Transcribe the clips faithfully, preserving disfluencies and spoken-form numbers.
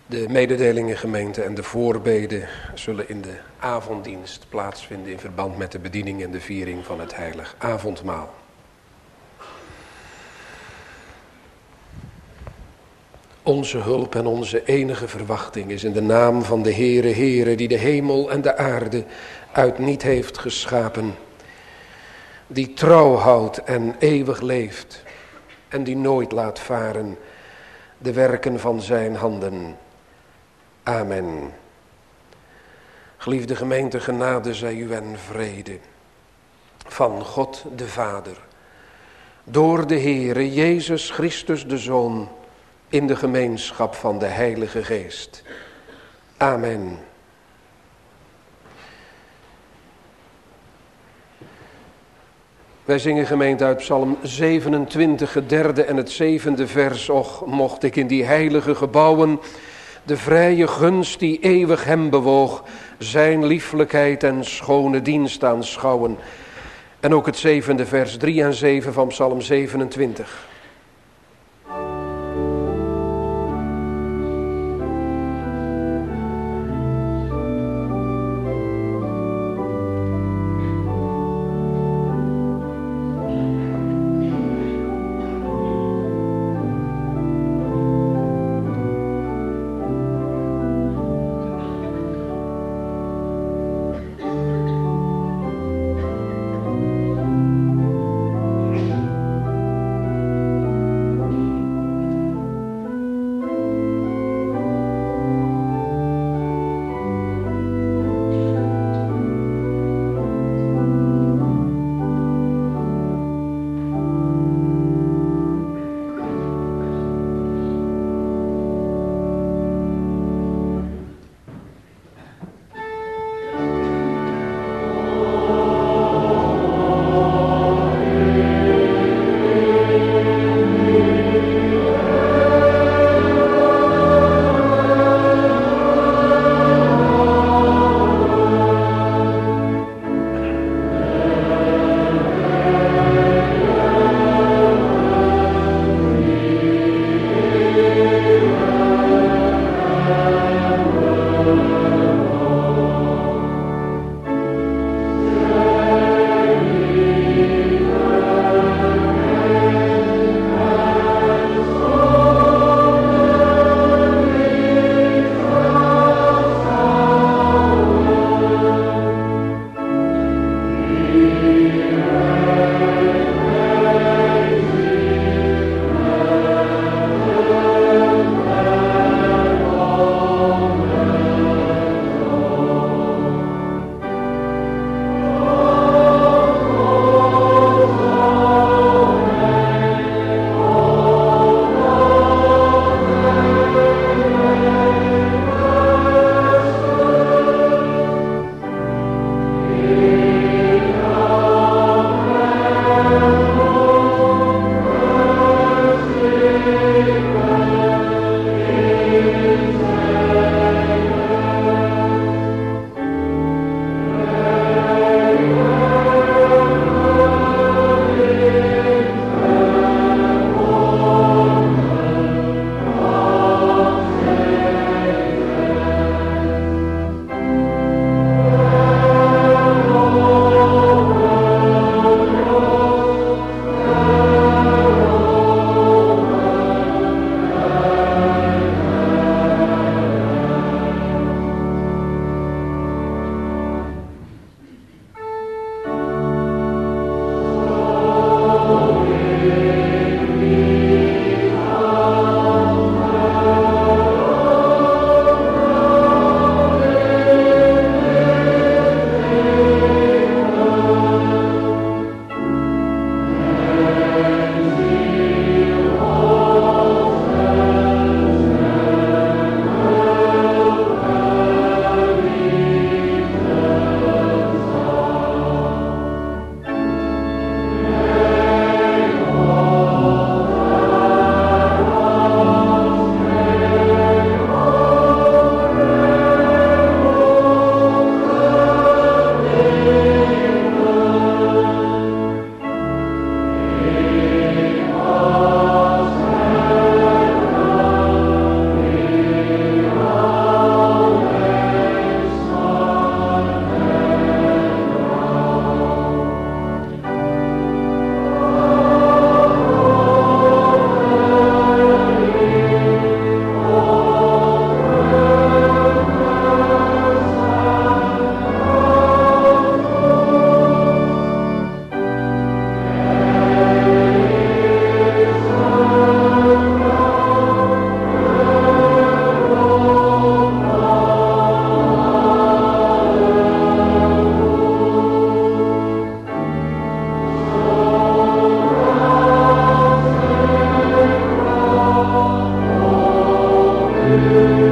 De mededelingen gemeente en de voorbeden zullen in de avonddienst plaatsvinden in verband met de bediening en de viering van het heilig avondmaal. Onze hulp en onze enige verwachting is in de naam van de Heere, Heere, die de hemel en de aarde uit niet heeft geschapen, die trouw houdt en eeuwig leeft en die nooit laat varen de werken van zijn handen. Amen. Geliefde gemeente, genade zij u en vrede van God de Vader, door de Heere Jezus Christus de Zoon, in de gemeenschap van de Heilige Geest. Amen. Wij zingen gemeente uit Psalm zevenentwintig, het derde en het zevende vers. Och, mocht ik in die heilige gebouwen de vrije gunst die eeuwig hem bewoog, zijn lieflijkheid en schone dienst aanschouwen. En ook het zevende vers, drie en zeven van Psalm zevenentwintig.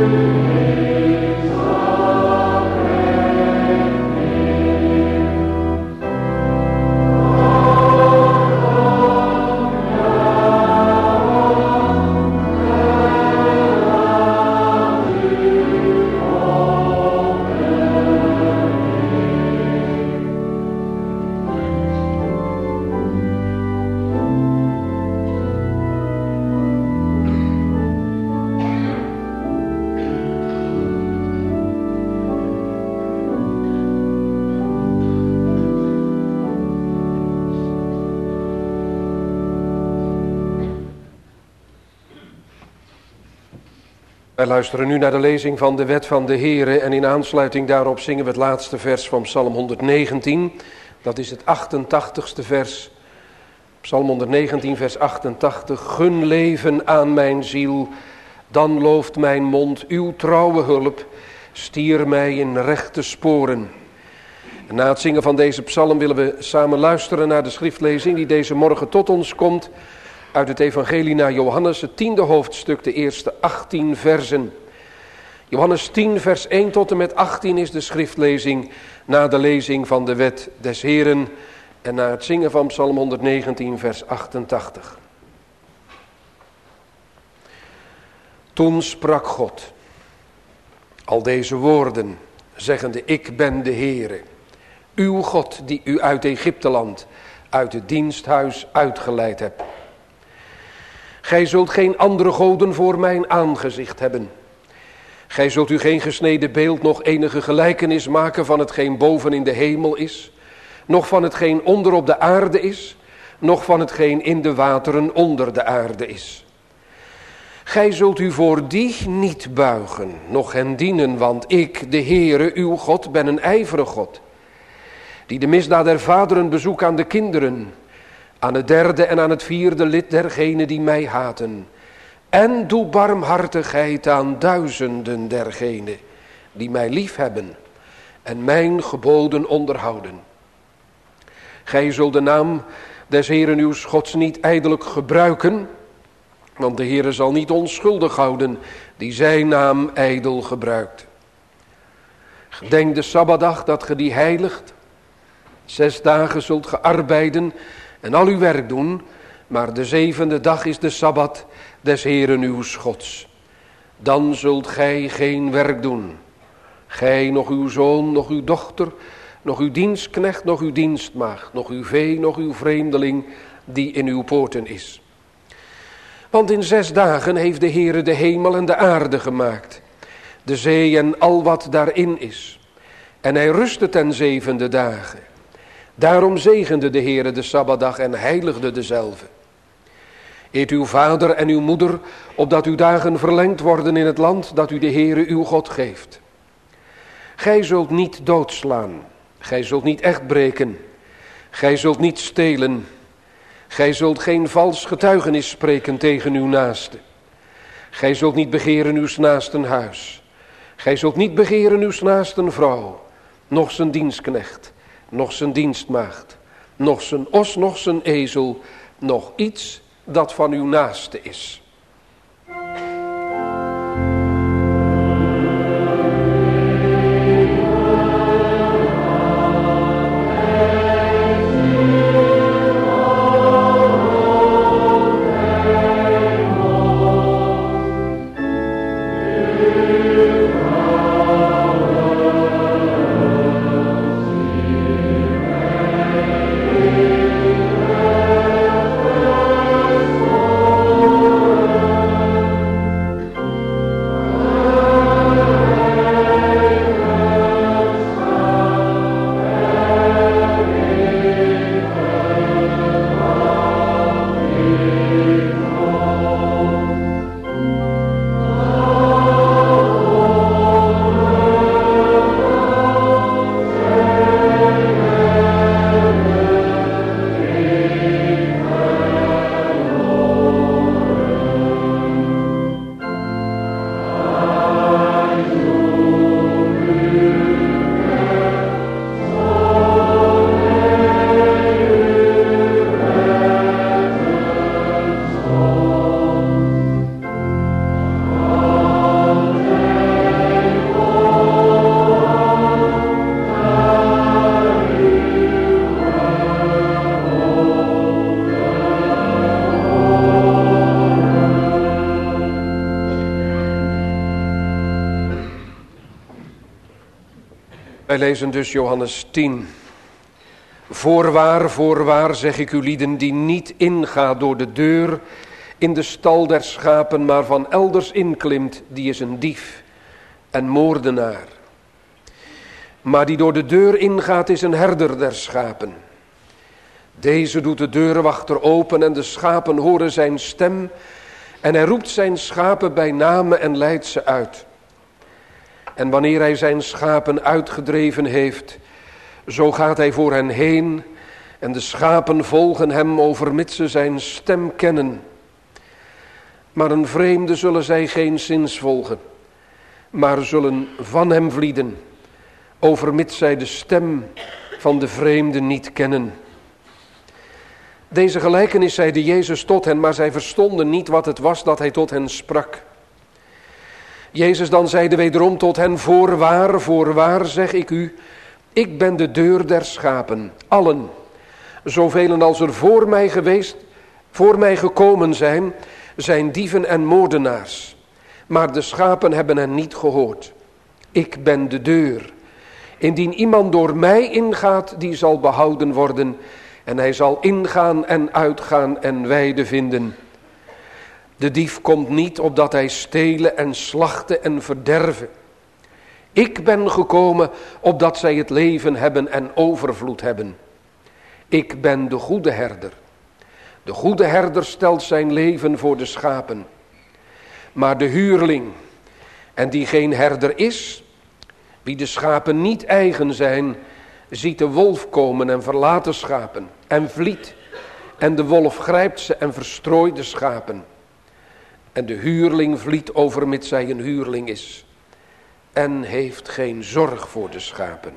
Wij luisteren nu naar de lezing van de wet van de Heere en in aansluiting daarop zingen we het laatste vers van Psalm honderdnegentien. Dat is het achtentachtigste vers. Psalm honderdnegentien vers achtentachtig. Gun leven aan mijn ziel, dan looft mijn mond uw trouwe hulp. Stier mij in rechte sporen. En na het zingen van deze psalm willen we samen luisteren naar de schriftlezing die deze morgen tot ons komt. Uit het evangelie naar Johannes, het tiende hoofdstuk, de eerste achttien versen. Johannes tien vers één tot en met achttien is de schriftlezing na de lezing van de wet des Heeren en na het zingen van Psalm honderdnegentien vers achtentachtig. Toen sprak God al deze woorden, zeggende: Ik ben de Heere, uw God die u uit Egypteland, uit het diensthuis uitgeleid hebt. Gij zult geen andere goden voor mijn aangezicht hebben. Gij zult u geen gesneden beeld, nog enige gelijkenis maken van hetgeen boven in de hemel is, nog van hetgeen onder op de aarde is, nog van hetgeen in de wateren onder de aarde is. Gij zult u voor die niet buigen, noch hen dienen, want ik, de Heere, uw God, ben een ijverig God, die de misdaad der vaderen bezoekt aan de kinderen, aan het derde en aan het vierde lid dergenen die mij haten. En doe barmhartigheid aan duizenden dergenen die mij liefhebben en mijn geboden onderhouden. Gij zult de naam des Heeren uws Gods niet ijdelijk gebruiken, want de Heere zal niet onschuldig houden die zijn naam ijdel gebruikt. Gedenk de Sabbatdag dat ge die heiligt. Zes dagen zult ge arbeiden en al uw werk doen, maar de zevende dag is de Sabbat des Heeren uws Gods. Dan zult gij geen werk doen. Gij, nog uw zoon, nog uw dochter, nog uw dienstknecht, nog uw dienstmaagd, nog uw vee, nog uw vreemdeling die in uw poorten is. Want in zes dagen heeft de Heere de hemel en de aarde gemaakt, de zee en al wat daarin is. En hij rustte ten zevende dagen. Daarom zegende de Heere de Sabbatdag en heiligde dezelve. Eet uw vader en uw moeder, opdat uw dagen verlengd worden in het land dat u de Heere uw God geeft. Gij zult niet doodslaan, gij zult niet echt breken, gij zult niet stelen, gij zult geen vals getuigenis spreken tegen uw naaste. Gij zult niet begeren uws naasten huis, gij zult niet begeren uws naasten vrouw, noch zijn dienstknecht, noch zijn dienstmaagd, noch zijn os, noch zijn ezel, noch iets dat van uw naaste is. Wij lezen dus Johannes tien. Voorwaar, voorwaar zeg ik u lieden, die niet ingaat door de deur in de stal der schapen, maar van elders inklimt, die is een dief en moordenaar. Maar die door de deur ingaat is een herder der schapen. Deze doet de deurwachter open en de schapen horen zijn stem en hij roept zijn schapen bij name en leidt ze uit. En wanneer hij zijn schapen uitgedreven heeft, zo gaat hij voor hen heen en de schapen volgen hem overmits ze zijn stem kennen. Maar een vreemde zullen zij geen zins volgen, maar zullen van hem vlieden, overmits zij de stem van de vreemde niet kennen. Deze gelijkenis zeide Jezus tot hen, maar zij verstonden niet wat het was dat hij tot hen sprak. Jezus dan zeide wederom tot hen, voorwaar, voorwaar zeg ik u, ik ben de deur der schapen, allen, zoveel als er voor mij geweest, voor mij gekomen zijn, zijn dieven en moordenaars. Maar de schapen hebben hen niet gehoord. Ik ben de deur. Indien iemand door mij ingaat, die zal behouden worden. En hij zal ingaan en uitgaan en weide vinden. De dief komt niet opdat hij stelen en slachten en verderven. Ik ben gekomen opdat zij het leven hebben en overvloed hebben. Ik ben de goede herder. De goede herder stelt zijn leven voor de schapen. Maar de huurling, en die geen herder is, wie de schapen niet eigen zijn, ziet de wolf komen en verlaat de schapen en vliet. En de wolf grijpt ze en verstrooit de schapen. En de huurling vliet overmits zij een huurling is. En heeft geen zorg voor de schapen.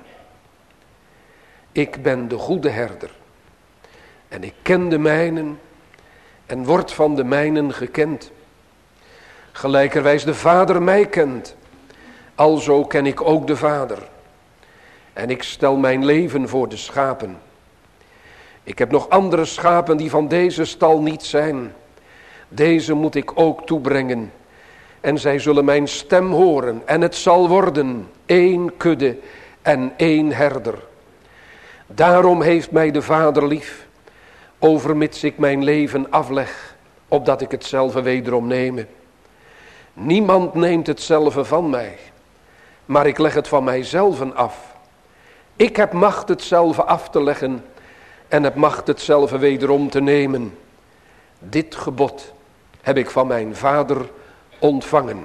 Ik ben de goede herder. En ik ken de mijnen en word van de mijnen gekend. Gelijkerwijs de Vader mij kent, alzo ken ik ook de Vader. En ik stel mijn leven voor de schapen. Ik heb nog andere schapen die van deze stal niet zijn. Deze moet ik ook toebrengen. En zij zullen mijn stem horen. En het zal worden één kudde en één herder. Daarom heeft mij de Vader lief, overmits ik mijn leven afleg, opdat ik hetzelfde wederom neme. Niemand neemt hetzelfde van mij, maar ik leg het van mijzelven af. Ik heb macht hetzelfde af te leggen en heb macht hetzelfde wederom te nemen. Dit gebod heb ik van mijn Vader ontvangen.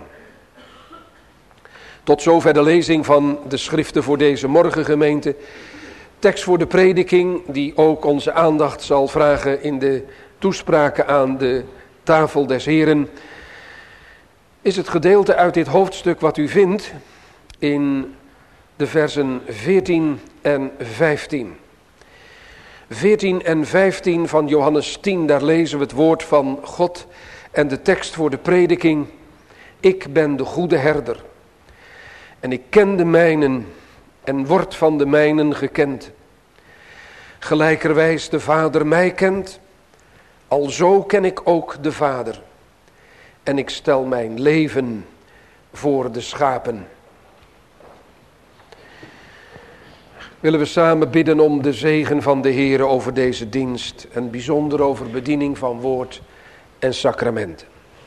Tot zover de lezing van de schriften voor deze morgengemeente. Tekst voor de prediking die ook onze aandacht zal vragen in de toespraken aan de tafel des Heren, is het gedeelte uit dit hoofdstuk wat u vindt in de versen veertien en vijftien. veertien en vijftien van Johannes tien, daar lezen we het woord van God en de tekst voor de prediking. Ik ben de goede herder en ik ken de mijnen en word van de mijnen gekend. Gelijkerwijs de Vader mij kent, alzo ken ik ook de Vader. En ik stel mijn leven voor de schapen. Willen we samen bidden om de zegen van de Heere over deze dienst. En bijzonder over bediening van woord en sacramenten.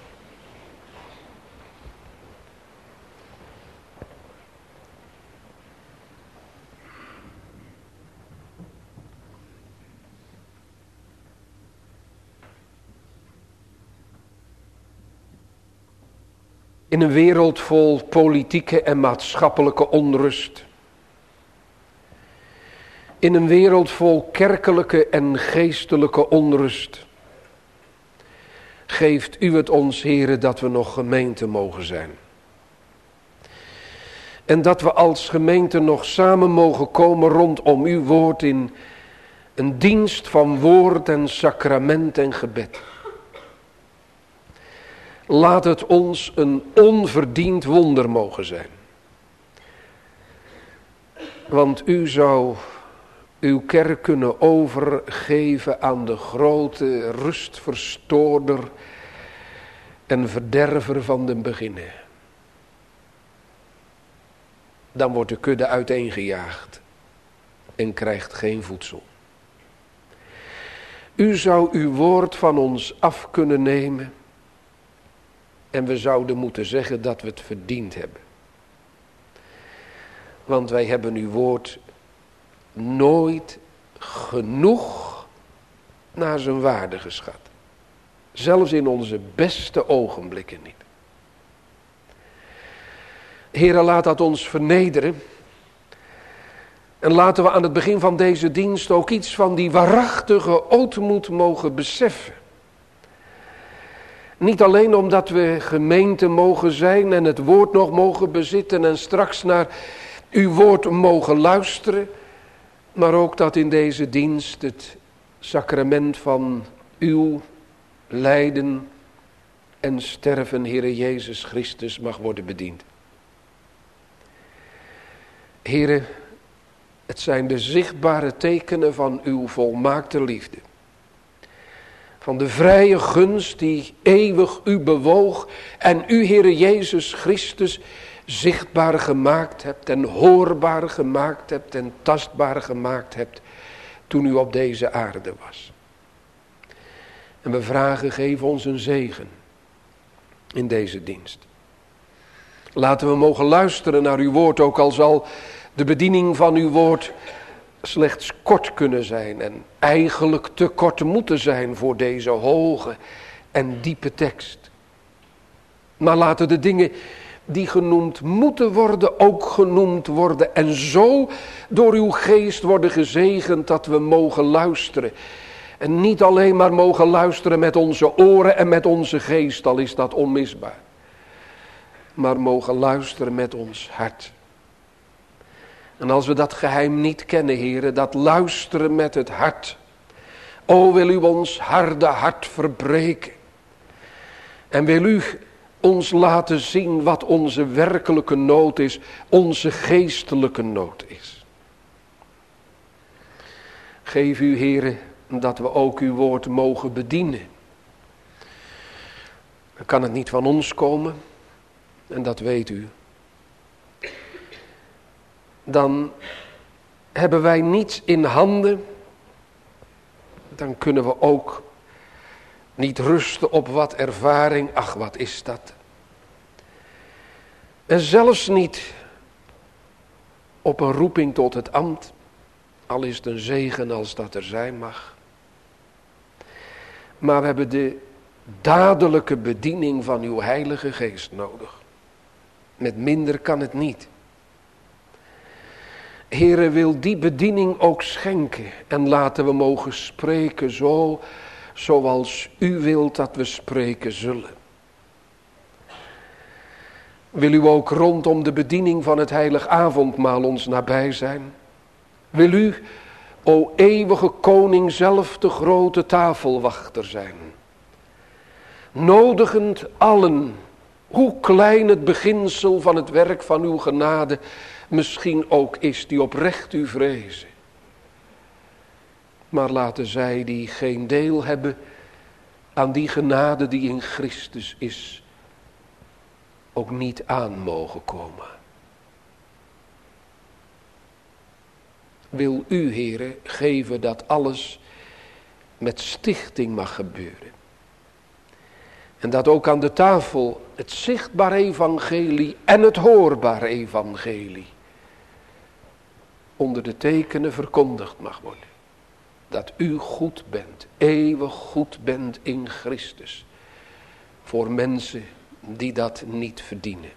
In een wereld vol politieke en maatschappelijke onrust. In een wereld vol kerkelijke en geestelijke onrust. Geeft u het ons, Heere, dat we nog gemeente mogen zijn. En dat we als gemeente nog samen mogen komen rondom uw woord in een dienst van woord en sacrament en gebed. Laat het ons een onverdiend wonder mogen zijn. Want u zou uw kerk kunnen overgeven aan de grote rustverstoorder en verderver van den beginnen. dan wordt de kudde uiteengejaagd en krijgt geen voedsel. U zou uw woord van ons af kunnen nemen en we zouden moeten zeggen dat we het verdiend hebben. Want wij hebben uw woord nooit genoeg naar zijn waarde geschat. Zelfs in onze beste ogenblikken niet. Heere, laat dat ons vernederen. En laten we aan het begin van deze dienst ook iets van die waarachtige ootmoed mogen beseffen. Niet alleen omdat we gemeente mogen zijn en het woord nog mogen bezitten en straks naar uw woord mogen luisteren. Maar ook dat in deze dienst het sacrament van uw lijden en sterven, Heere Jezus Christus, mag worden bediend. Heere, het zijn de zichtbare tekenen van uw volmaakte liefde. Van de vrije gunst die eeuwig u bewoog en u, Heere Jezus Christus, zichtbaar gemaakt hebt en hoorbaar gemaakt hebt en tastbaar gemaakt hebt toen u op deze aarde was. En we vragen, geef ons een zegen in deze dienst. Laten we mogen luisteren naar uw woord, ook al zal de bediening van uw woord slechts kort kunnen zijn en eigenlijk te kort moeten zijn voor deze hoge en diepe tekst. Maar laten de dingen die genoemd moeten worden, ook genoemd worden en zo door uw geest worden gezegend dat we mogen luisteren. En niet alleen maar mogen luisteren met onze oren en met onze geest, al is dat onmisbaar. Maar mogen luisteren met ons hart. En als we dat geheim niet kennen, Heere, dat luisteren met het hart. O, wil u ons harde hart verbreken. En wil u ons laten zien wat onze werkelijke nood is, onze geestelijke nood is. Geef u, Heere, dat we ook uw woord mogen bedienen. Dan kan het niet van ons komen, en dat weet u. Dan hebben wij niets in handen, dan kunnen we ook niet rusten op wat ervaring, ach wat is dat. En zelfs niet op een roeping tot het ambt, al is het een zegen als dat er zijn mag. Maar we hebben de dadelijke bediening van uw Heilige Geest nodig. Met minder kan het niet. Heere, wil die bediening ook schenken en laten we mogen spreken zo, zoals u wilt dat we spreken zullen. Wil u ook rondom de bediening van het heilig avondmaal ons nabij zijn? Wil u, o eeuwige koning, zelf de grote tafelwachter zijn? Nodigend allen, hoe klein het beginsel van het werk van uw genade misschien ook is, die oprecht u vrezen. Maar laten zij die geen deel hebben aan die genade die in Christus is, ook niet aan mogen komen. Wil u, Heere, geven dat alles met stichting mag gebeuren. En dat ook aan de tafel het zichtbaar evangelie en het hoorbaar evangelie onder de tekenen verkondigd mag worden. Dat u goed bent, eeuwig goed bent in Christus. Voor mensen die dat niet verdienen.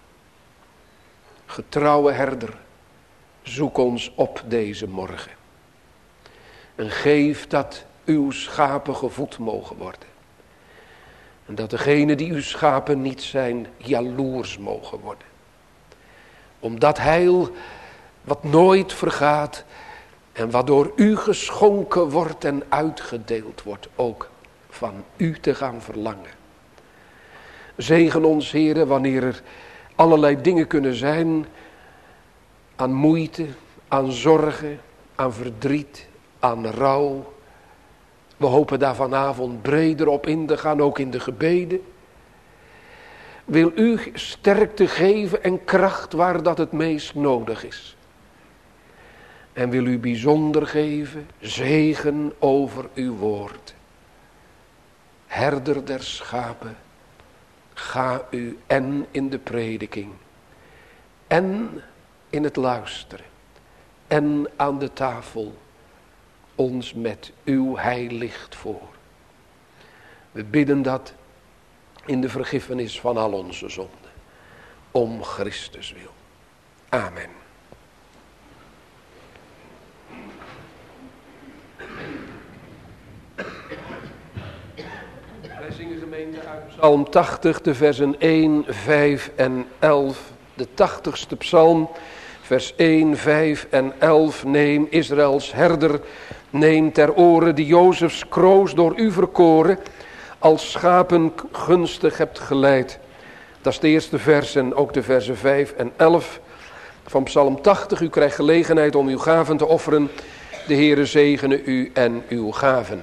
Getrouwe herder, zoek ons op deze morgen. En geef dat uw schapen gevoed mogen worden. En dat degenen die uw schapen niet zijn, jaloers mogen worden. Om dat heil wat nooit vergaat en wat door u geschonken wordt en uitgedeeld wordt, ook van u te gaan verlangen. Zegen ons, Heere, wanneer er allerlei dingen kunnen zijn aan moeite, aan zorgen, aan verdriet, aan rouw. We hopen daar vanavond breder op in te gaan, ook in de gebeden. wil u sterkte geven en kracht waar dat het meest nodig is. En wil u bijzonder geven, zegen over uw woord. Herder der schapen, ga u en in de prediking, en in het luisteren, en aan de tafel, ons met uw heilicht voor. We bidden dat in de vergiffenis van al onze zonden, om Christus wil. Amen. Wij zingen gemeente uit Psalm tachtig, de versen één, vijf en elf. De tachtigste psalm, vers één, vijf en elf. Neem Israëls herder, neem ter oren die Jozefs kroos door u verkoren, als schapen gunstig hebt geleid. Dat is de eerste vers en ook de versen vijf en elf van Psalm tachtig. U krijgt gelegenheid om uw gaven te offeren. De Heere zegene u en uw gaven.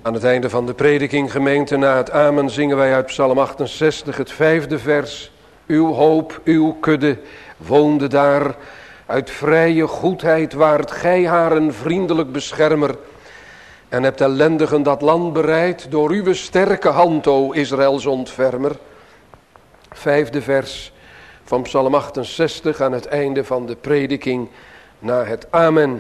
Aan het einde van de prediking, gemeente, na het amen zingen wij uit Psalm achtenzestig, het vijfde vers. Uw hoop, uw kudde woonde daar, uit vrije goedheid waart gij haar een vriendelijk beschermer. En hebt ellendigen dat land bereid, door uw sterke hand, o Israëls ontfermer. Vijfde vers van Psalm achtenzestig aan het einde van de prediking, na het amen.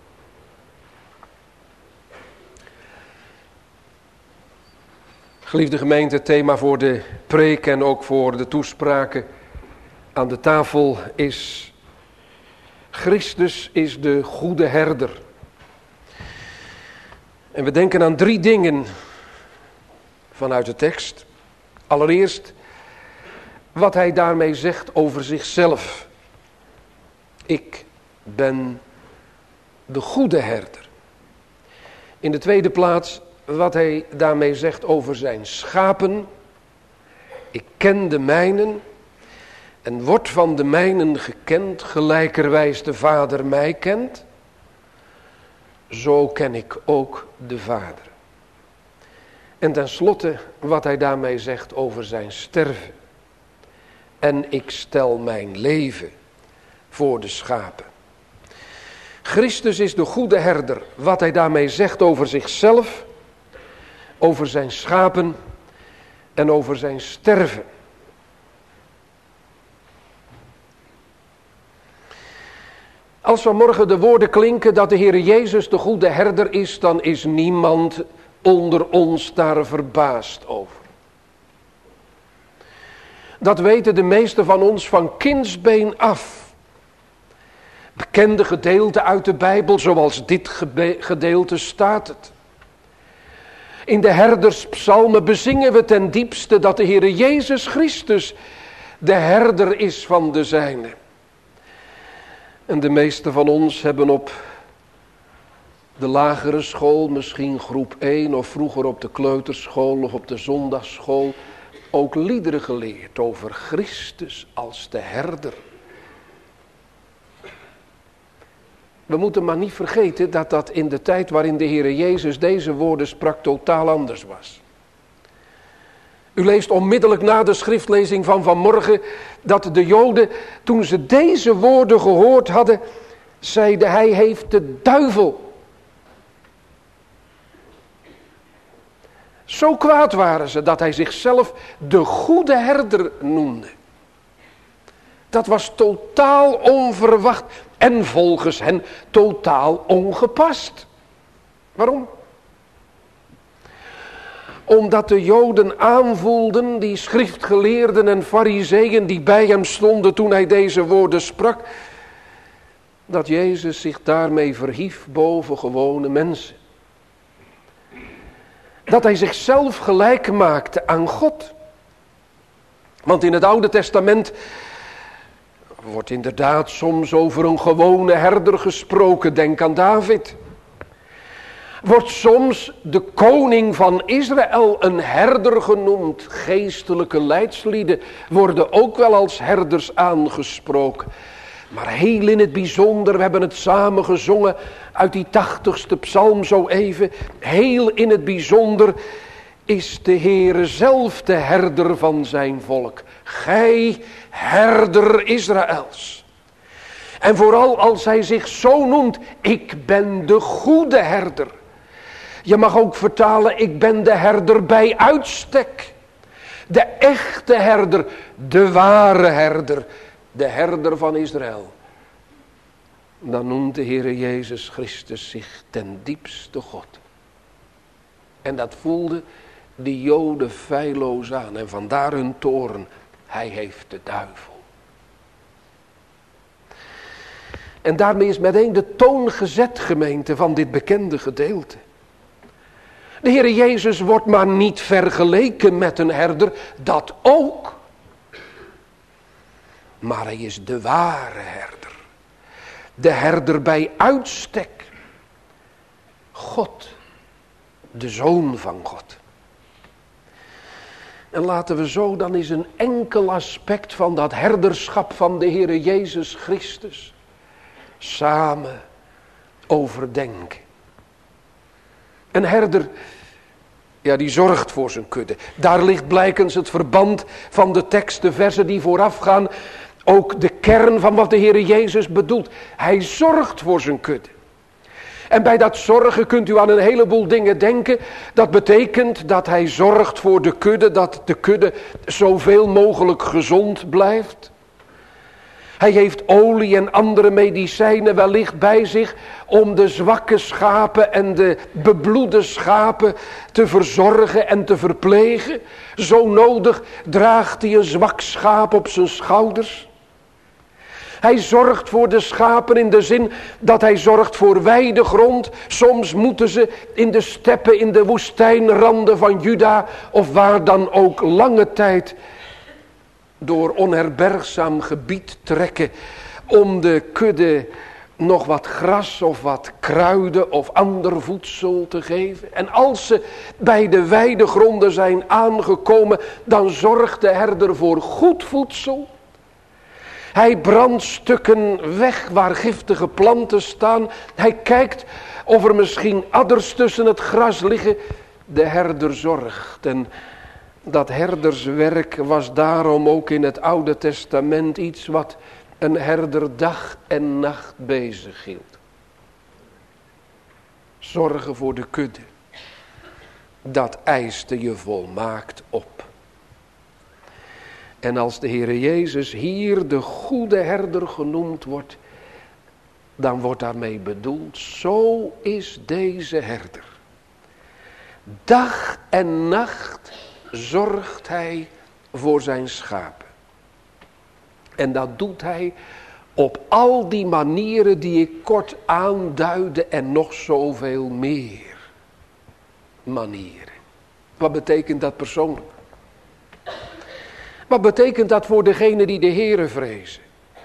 Geliefde gemeente, het thema voor de preek en ook voor de toespraken aan de tafel is: Christus is de goede herder. En we denken aan drie dingen vanuit de tekst. Allereerst wat hij daarmee zegt over zichzelf. Ik ben de goede herder. In de tweede plaats wat hij daarmee zegt over zijn schapen. Ik ken de mijnen en word van de mijnen gekend, gelijkerwijs de Vader mij kent. Zo ken ik ook de Vader. En tenslotte wat hij daarmee zegt over zijn sterven. En ik stel mijn leven voor de schapen. Christus is de goede herder. Wat hij daarmee zegt over zichzelf, over zijn schapen en over zijn sterven. Als vanmorgen de woorden klinken dat de Heer Jezus de goede herder is, dan is niemand onder ons daar verbaasd over. Dat weten de meesten van ons van kindsbeen af. Bekende gedeelten uit de Bijbel, zoals dit gedeelte staat het. In de herderspsalmen bezingen we ten diepste dat de Heer Jezus Christus de herder is van de zijnen. En de meesten van ons hebben op de lagere school, misschien groep één of vroeger op de kleuterschool of op de zondagsschool, ook liederen geleerd over Christus als de herder. We moeten maar niet vergeten dat dat in de tijd waarin de Heer Jezus deze woorden sprak totaal anders was. U leest onmiddellijk na de schriftlezing van vanmorgen dat de Joden, toen ze deze woorden gehoord hadden, zeiden: hij heeft de duivel. Zo kwaad waren ze dat hij zichzelf de goede herder noemde. Dat was totaal onverwacht en volgens hen totaal ongepast. Waarom? Omdat de Joden aanvoelden, die schriftgeleerden en farizeeën die bij hem stonden toen hij deze woorden sprak, dat Jezus zich daarmee verhief boven gewone mensen. Dat hij zichzelf gelijk maakte aan God. Want in het Oude Testament wordt inderdaad soms over een gewone herder gesproken, denk aan David. Wordt soms de koning van Israël een herder genoemd. Geestelijke leidslieden worden ook wel als herders aangesproken. Maar heel in het bijzonder, we hebben het samen gezongen uit die tachtigste psalm zo even. Heel in het bijzonder is de Heere zelf de herder van zijn volk. Gij herder Israëls. En vooral als hij zich zo noemt, ik ben de goede herder. Je mag ook vertalen, ik ben de herder bij uitstek. De echte herder, de ware herder, de herder van Israël. Dan noemt de Heere Jezus Christus zich ten diepste God. En dat voelde die Joden feilloos aan. En vandaar hun toorn. Hij heeft de duivel. En daarmee is meteen de toon gezet, gemeente, van dit bekende gedeelte. De Heere Jezus wordt maar niet vergeleken met een herder, dat ook. Maar hij is de ware herder. De herder bij uitstek. God, de Zoon van God. En laten we zo dan eens een enkel aspect van dat herderschap van de Heere Jezus Christus samen overdenken. Een herder Ja, die zorgt voor zijn kudde. Daar ligt blijkens het verband van de tekst, de versen die voorafgaan. Ook de kern van wat de Heere Jezus bedoelt. Hij zorgt voor zijn kudde. En bij dat zorgen kunt u aan een heleboel dingen denken. Dat betekent dat hij zorgt voor de kudde, dat de kudde zoveel mogelijk gezond blijft. Hij heeft olie en andere medicijnen wellicht bij zich om de zwakke schapen en de bebloede schapen te verzorgen en te verplegen. Zo nodig draagt hij een zwak schaap op zijn schouders. Hij zorgt voor de schapen in de zin dat hij zorgt voor weidegrond. Soms moeten ze in de steppen, in de woestijnranden van Juda of waar dan ook lange tijd door onherbergzaam gebied trekken om de kudde nog wat gras of wat kruiden of ander voedsel te geven. En als ze bij de weidegronden zijn aangekomen, dan zorgt de herder voor goed voedsel. Hij brandt stukken weg waar giftige planten staan. Hij kijkt of er misschien adders tussen het gras liggen. De herder zorgt. En dat herderswerk was daarom ook in het Oude Testament iets wat een herder dag en nacht bezig hield. Zorgen voor de kudde. Dat eiste je volmaakt op. En als de Heere Jezus hier de goede herder genoemd wordt, dan wordt daarmee bedoeld, zo is deze herder. Dag en nacht zorgt hij voor zijn schapen. En dat doet hij op al die manieren die ik kort aanduidde en nog zoveel meer manieren. Wat betekent dat persoonlijk? Wat betekent dat voor degenen die de Heere vrezen?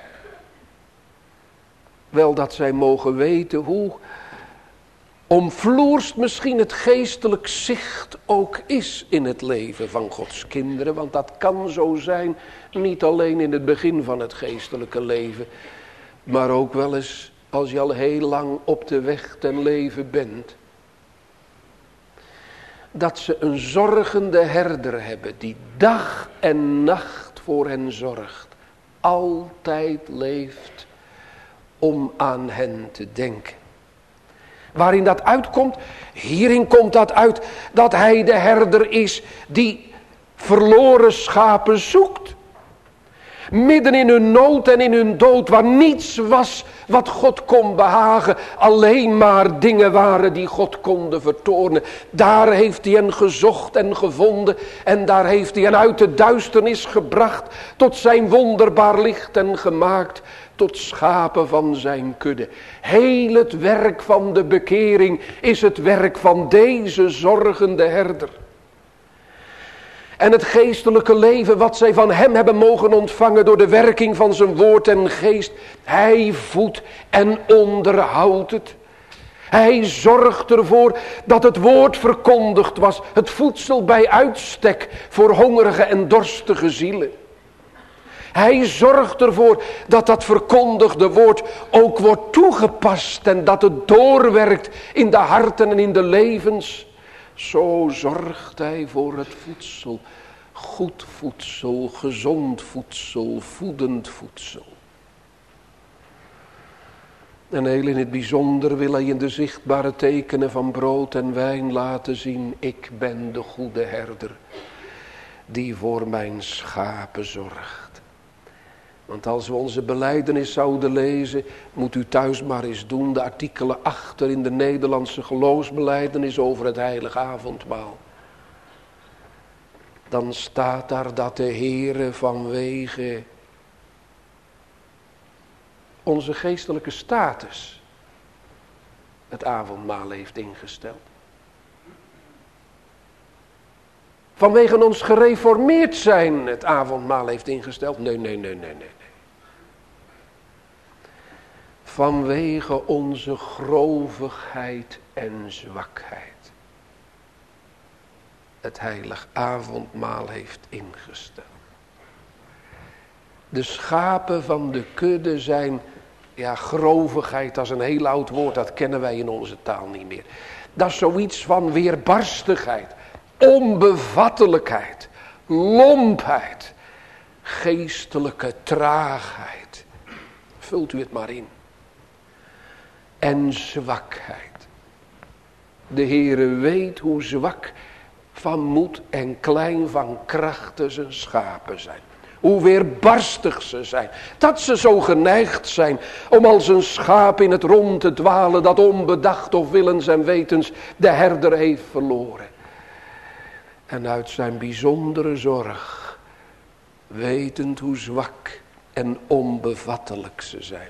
Wel dat zij mogen weten hoe omvloerst misschien het geestelijk zicht ook is in het leven van Gods kinderen. Want dat kan zo zijn, niet alleen in het begin van het geestelijke leven, maar ook wel eens als je al heel lang op de weg ten leven bent. Dat ze een zorgende herder hebben die dag en nacht voor hen zorgt. Altijd leeft om aan hen te denken. Waarin dat uitkomt? Hierin komt dat uit dat hij de herder is die verloren schapen zoekt. Midden in hun nood en in hun dood, waar niets was wat God kon behagen. Alleen maar dingen waren die God konden vertoornen. Daar heeft hij hen gezocht en gevonden. En daar heeft hij hen uit de duisternis gebracht tot zijn wonderbaar licht en gemaakt tot schapen van zijn kudde. Heel het werk van de bekering is het werk van deze zorgende herder. En het geestelijke leven wat zij van hem hebben mogen ontvangen door de werking van zijn woord en geest. Hij voedt en onderhoudt het. Hij zorgt ervoor dat het woord verkondigd was. Het voedsel bij uitstek voor hongerige en dorstige zielen. Hij zorgt ervoor dat dat verkondigde woord ook wordt toegepast. En dat het doorwerkt in de harten en in de levens. Zo zorgt hij voor het voedsel. Goed voedsel, gezond voedsel, voedend voedsel. En heel in het bijzonder wil hij in de zichtbare tekenen van brood en wijn laten zien. Ik ben de goede herder die voor mijn schapen zorgt. Want als we onze belijdenis zouden lezen, moet u thuis maar eens doen, de artikelen achter in de Nederlandse geloofsbelijdenis over het heilige avondmaal. Dan staat daar dat de Heere vanwege onze geestelijke status het avondmaal heeft ingesteld. Vanwege ons gereformeerd zijn het avondmaal heeft ingesteld. Nee, nee, nee, nee, nee. Vanwege onze grovigheid en zwakheid. Het heilig avondmaal heeft ingesteld. De schapen van de kudde zijn, ja, grovigheid, dat is een heel oud woord, dat kennen wij in onze taal niet meer. Dat is zoiets van weerbarstigheid. onbevattelijkheid, lompheid, geestelijke traagheid. Vult u het maar in. En zwakheid. De Heere weet hoe zwak van moed en klein van krachten zijn schapen zijn. Hoe weerbarstig ze zijn. Dat ze zo geneigd zijn om als een schaap in het rond te dwalen, dat onbedacht of willens en wetens de herder heeft verloren. En uit zijn bijzondere zorg, wetend hoe zwak en onbevattelijk ze zijn,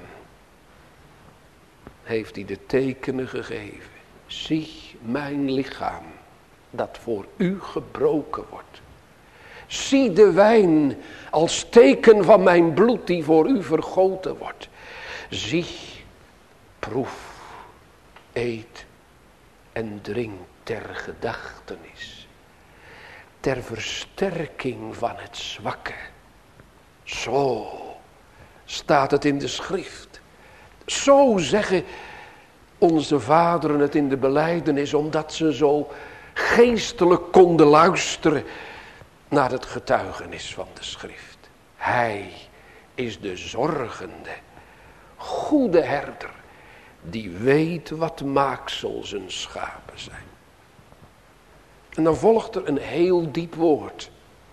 heeft hij de tekenen gegeven. Zie mijn lichaam, dat voor u gebroken wordt. Zie de wijn als teken van mijn bloed die voor u vergoten wordt. Zie, proef, eet en drink ter gedachtenis. Ter versterking van het zwakke. Zo staat het in de schrift. Zo zeggen onze vaderen het in de belijdenis, omdat ze zo geestelijk konden luisteren naar het getuigenis van de schrift. Hij is de zorgende, goede herder, die weet wat maaksel zijn schapen zijn. En dan volgt er een heel diep woord.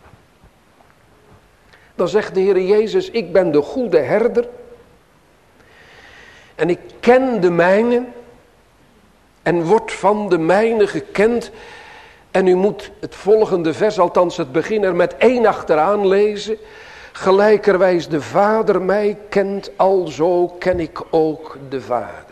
Dan zegt de Heer Jezus, ik ben de goede herder. En ik ken de mijnen. En word van de mijnen gekend. En u moet het volgende vers, althans het begin er met één achteraan lezen. Gelijkerwijs de Vader mij kent, alzo ken ik ook de Vader.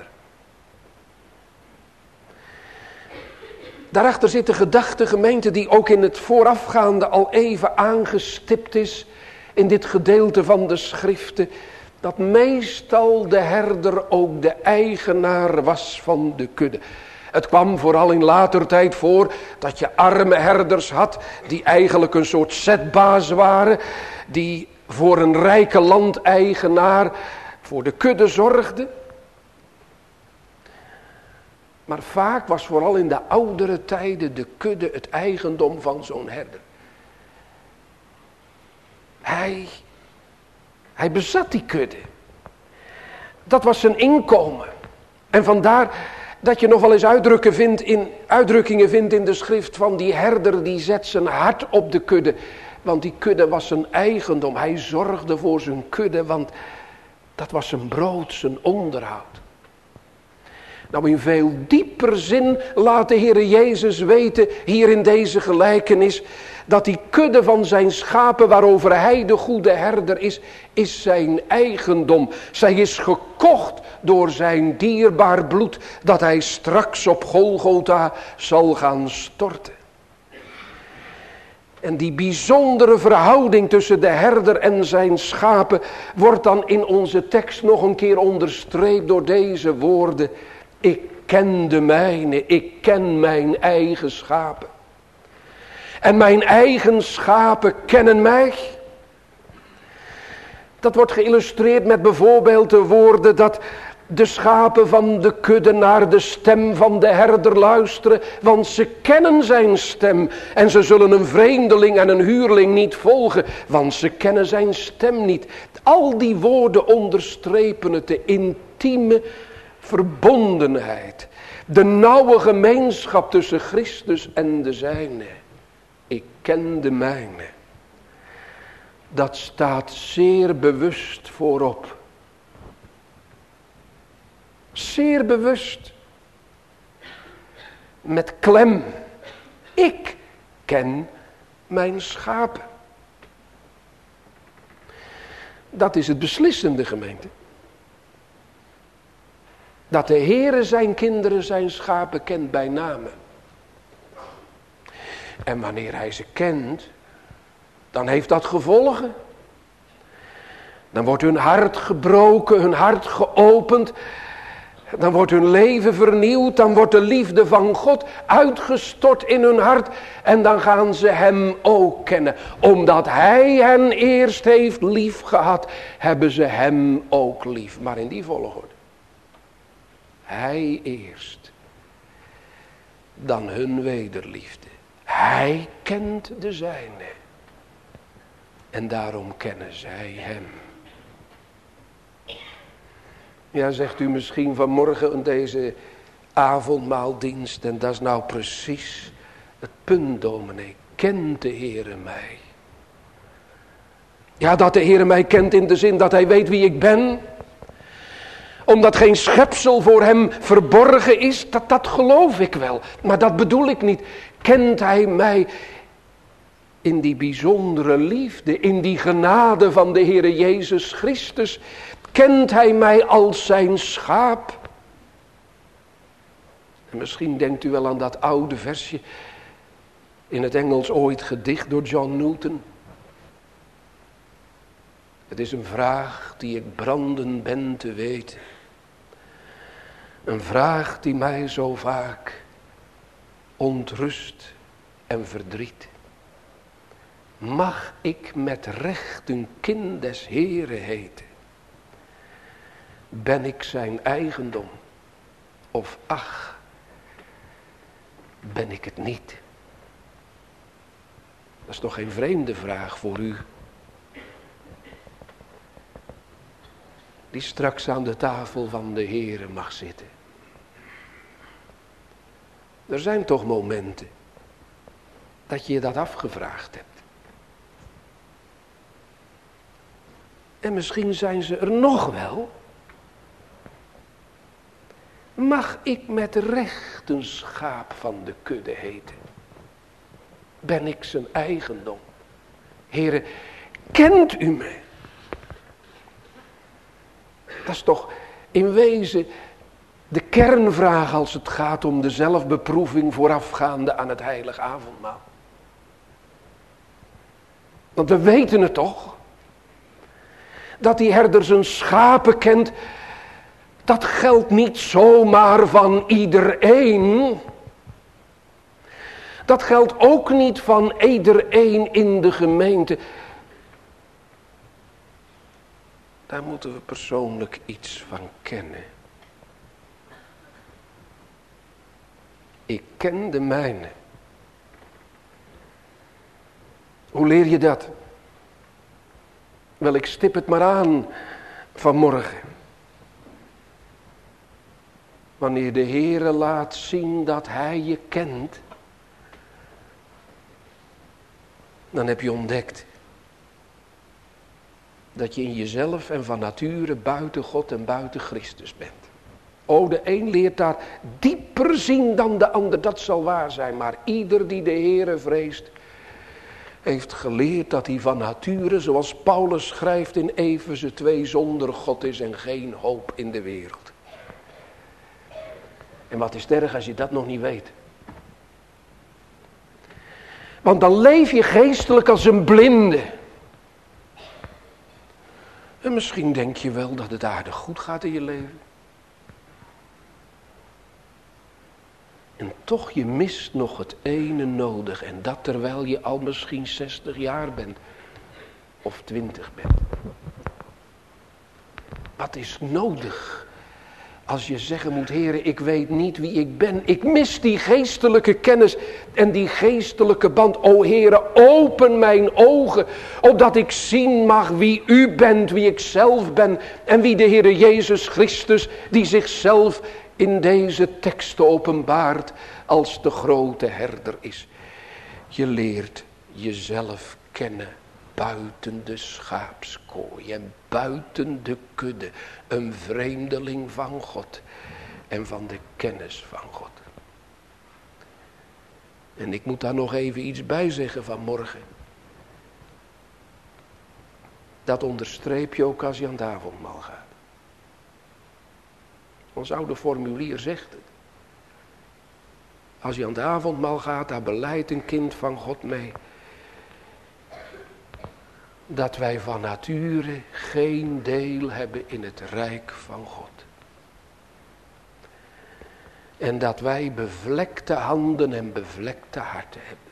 Daarachter zit de gedachte, gemeente, die ook in het voorafgaande al even aangestipt is in dit gedeelte van de schriften, dat meestal de herder ook de eigenaar was van de kudde. Het kwam vooral in later tijd voor dat je arme herders had die eigenlijk een soort zetbaas waren, die voor een rijke landeigenaar voor de kudde zorgden. Maar vaak was vooral in de oudere tijden de kudde het eigendom van zo'n herder. Hij, hij bezat die kudde. Dat was zijn inkomen. En vandaar dat je nog wel eens uitdrukken vindt in, uitdrukkingen vindt in de schrift van die herder die zet zijn hart op de kudde. Want die kudde was zijn eigendom. Hij zorgde voor zijn kudde, want dat was zijn brood, zijn onderhoud. Nou, in veel dieper zin laat de Heer Jezus weten hier in deze gelijkenis dat die kudde van zijn schapen waarover hij de goede herder is, is zijn eigendom. Zij is gekocht door zijn dierbaar bloed dat hij straks op Golgotha zal gaan storten. En die bijzondere verhouding tussen de herder en zijn schapen wordt dan in onze tekst nog een keer onderstreept door deze woorden. Ik ken de mijne, ik ken mijn eigen schapen. En mijn eigen schapen kennen mij. Dat wordt geïllustreerd met bijvoorbeeld de woorden dat de schapen van de kudde naar de stem van de herder luisteren, want ze kennen zijn stem en ze zullen een vreemdeling en een huurling niet volgen, want ze kennen zijn stem niet. Al die woorden onderstrepen het, de intieme verbondenheid, de nauwe gemeenschap tussen Christus en de zijne. Ik ken de mijne. Dat staat zeer bewust voorop. Zeer bewust. Met klem. Ik ken mijn schapen. Dat is het beslissende, gemeente. Dat de Heere zijn kinderen, zijn schapen kent bij name. En wanneer hij ze kent, dan heeft dat gevolgen. Dan wordt hun hart gebroken, hun hart geopend. Dan wordt hun leven vernieuwd. Dan wordt de liefde van God uitgestort in hun hart. En dan gaan ze hem ook kennen. Omdat hij hen eerst heeft lief gehad, hebben ze hem ook lief. Maar in die volgorde. Hij eerst. Dan hun wederliefde. Hij kent de zijne. En daarom kennen zij hem. Ja, zegt u misschien vanmorgen in deze avondmaaldienst. En dat is nou precies het punt, dominee. Kent de Heere mij? Ja, dat de Heere mij kent in de zin dat hij weet wie ik ben. Omdat geen schepsel voor hem verborgen is, dat, dat geloof ik wel. Maar dat bedoel ik niet. Kent hij mij in die bijzondere liefde, in die genade van de Heere Jezus Christus? Kent hij mij als zijn schaap? En misschien denkt u wel aan dat oude versje in het Engels ooit gedicht door John Newton. Het is een vraag die ik brandend ben te weten. Een vraag die mij zo vaak ontrust en verdriet. Mag ik met recht een kind des Heere heten? Ben ik zijn eigendom? Of ach, ben ik het niet? Dat is toch geen vreemde vraag voor u, die straks aan de tafel van de Heere mag zitten. Er zijn toch momenten dat je je dat afgevraagd hebt. En misschien zijn ze er nog wel. Mag ik met recht een schaap van de kudde heten? Ben ik zijn eigendom? Heere, kent u mij? Dat is toch in wezen de kernvraag als het gaat om de zelfbeproeving voorafgaande aan het heilig avondmaal. Want we weten het toch. Dat die herder zijn schapen kent. Dat geldt niet zomaar van iedereen. Dat geldt ook niet van iedereen in de gemeente. Daar moeten we persoonlijk iets van kennen. Ik ken de mijne. Hoe leer je dat? Wel, ik stip het maar aan vanmorgen. Wanneer de Heere laat zien dat hij je kent, dan heb je ontdekt dat je in jezelf en van nature buiten God en buiten Christus bent. O, de een leert daar dieper zien dan de ander, dat zal waar zijn. Maar ieder die de Heere vreest, heeft geleerd dat hij van nature, zoals Paulus schrijft in Efeze twee, zonder God is en geen hoop in de wereld. En wat is het erg als je dat nog niet weet? Want dan leef je geestelijk als een blinde. En misschien denk je wel dat het aardig goed gaat in je leven. En toch je mist nog het ene nodig. En dat terwijl je al misschien zestig jaar bent. Of twintig bent. Wat is nodig? Als je zeggen moet, Heere, ik weet niet wie ik ben. Ik mis die geestelijke kennis en die geestelijke band. O Heere, open mijn ogen, opdat ik zien mag wie u bent, wie ik zelf ben. En wie de Heere Jezus Christus, die zichzelf in deze teksten openbaart als de grote herder is. Je leert jezelf kennen. Buiten de schaapskooi en buiten de kudde, een vreemdeling van God en van de kennis van God. En ik moet daar nog even iets bij zeggen vanmorgen. Dat onderstreep je ook als je aan het avondmaal gaat. Ons oude formulier zegt het. Als je aan het avondmaal gaat, daar beleidt een kind van God mee dat wij van nature geen deel hebben in het rijk van God. En dat wij bevlekte handen en bevlekte harten hebben.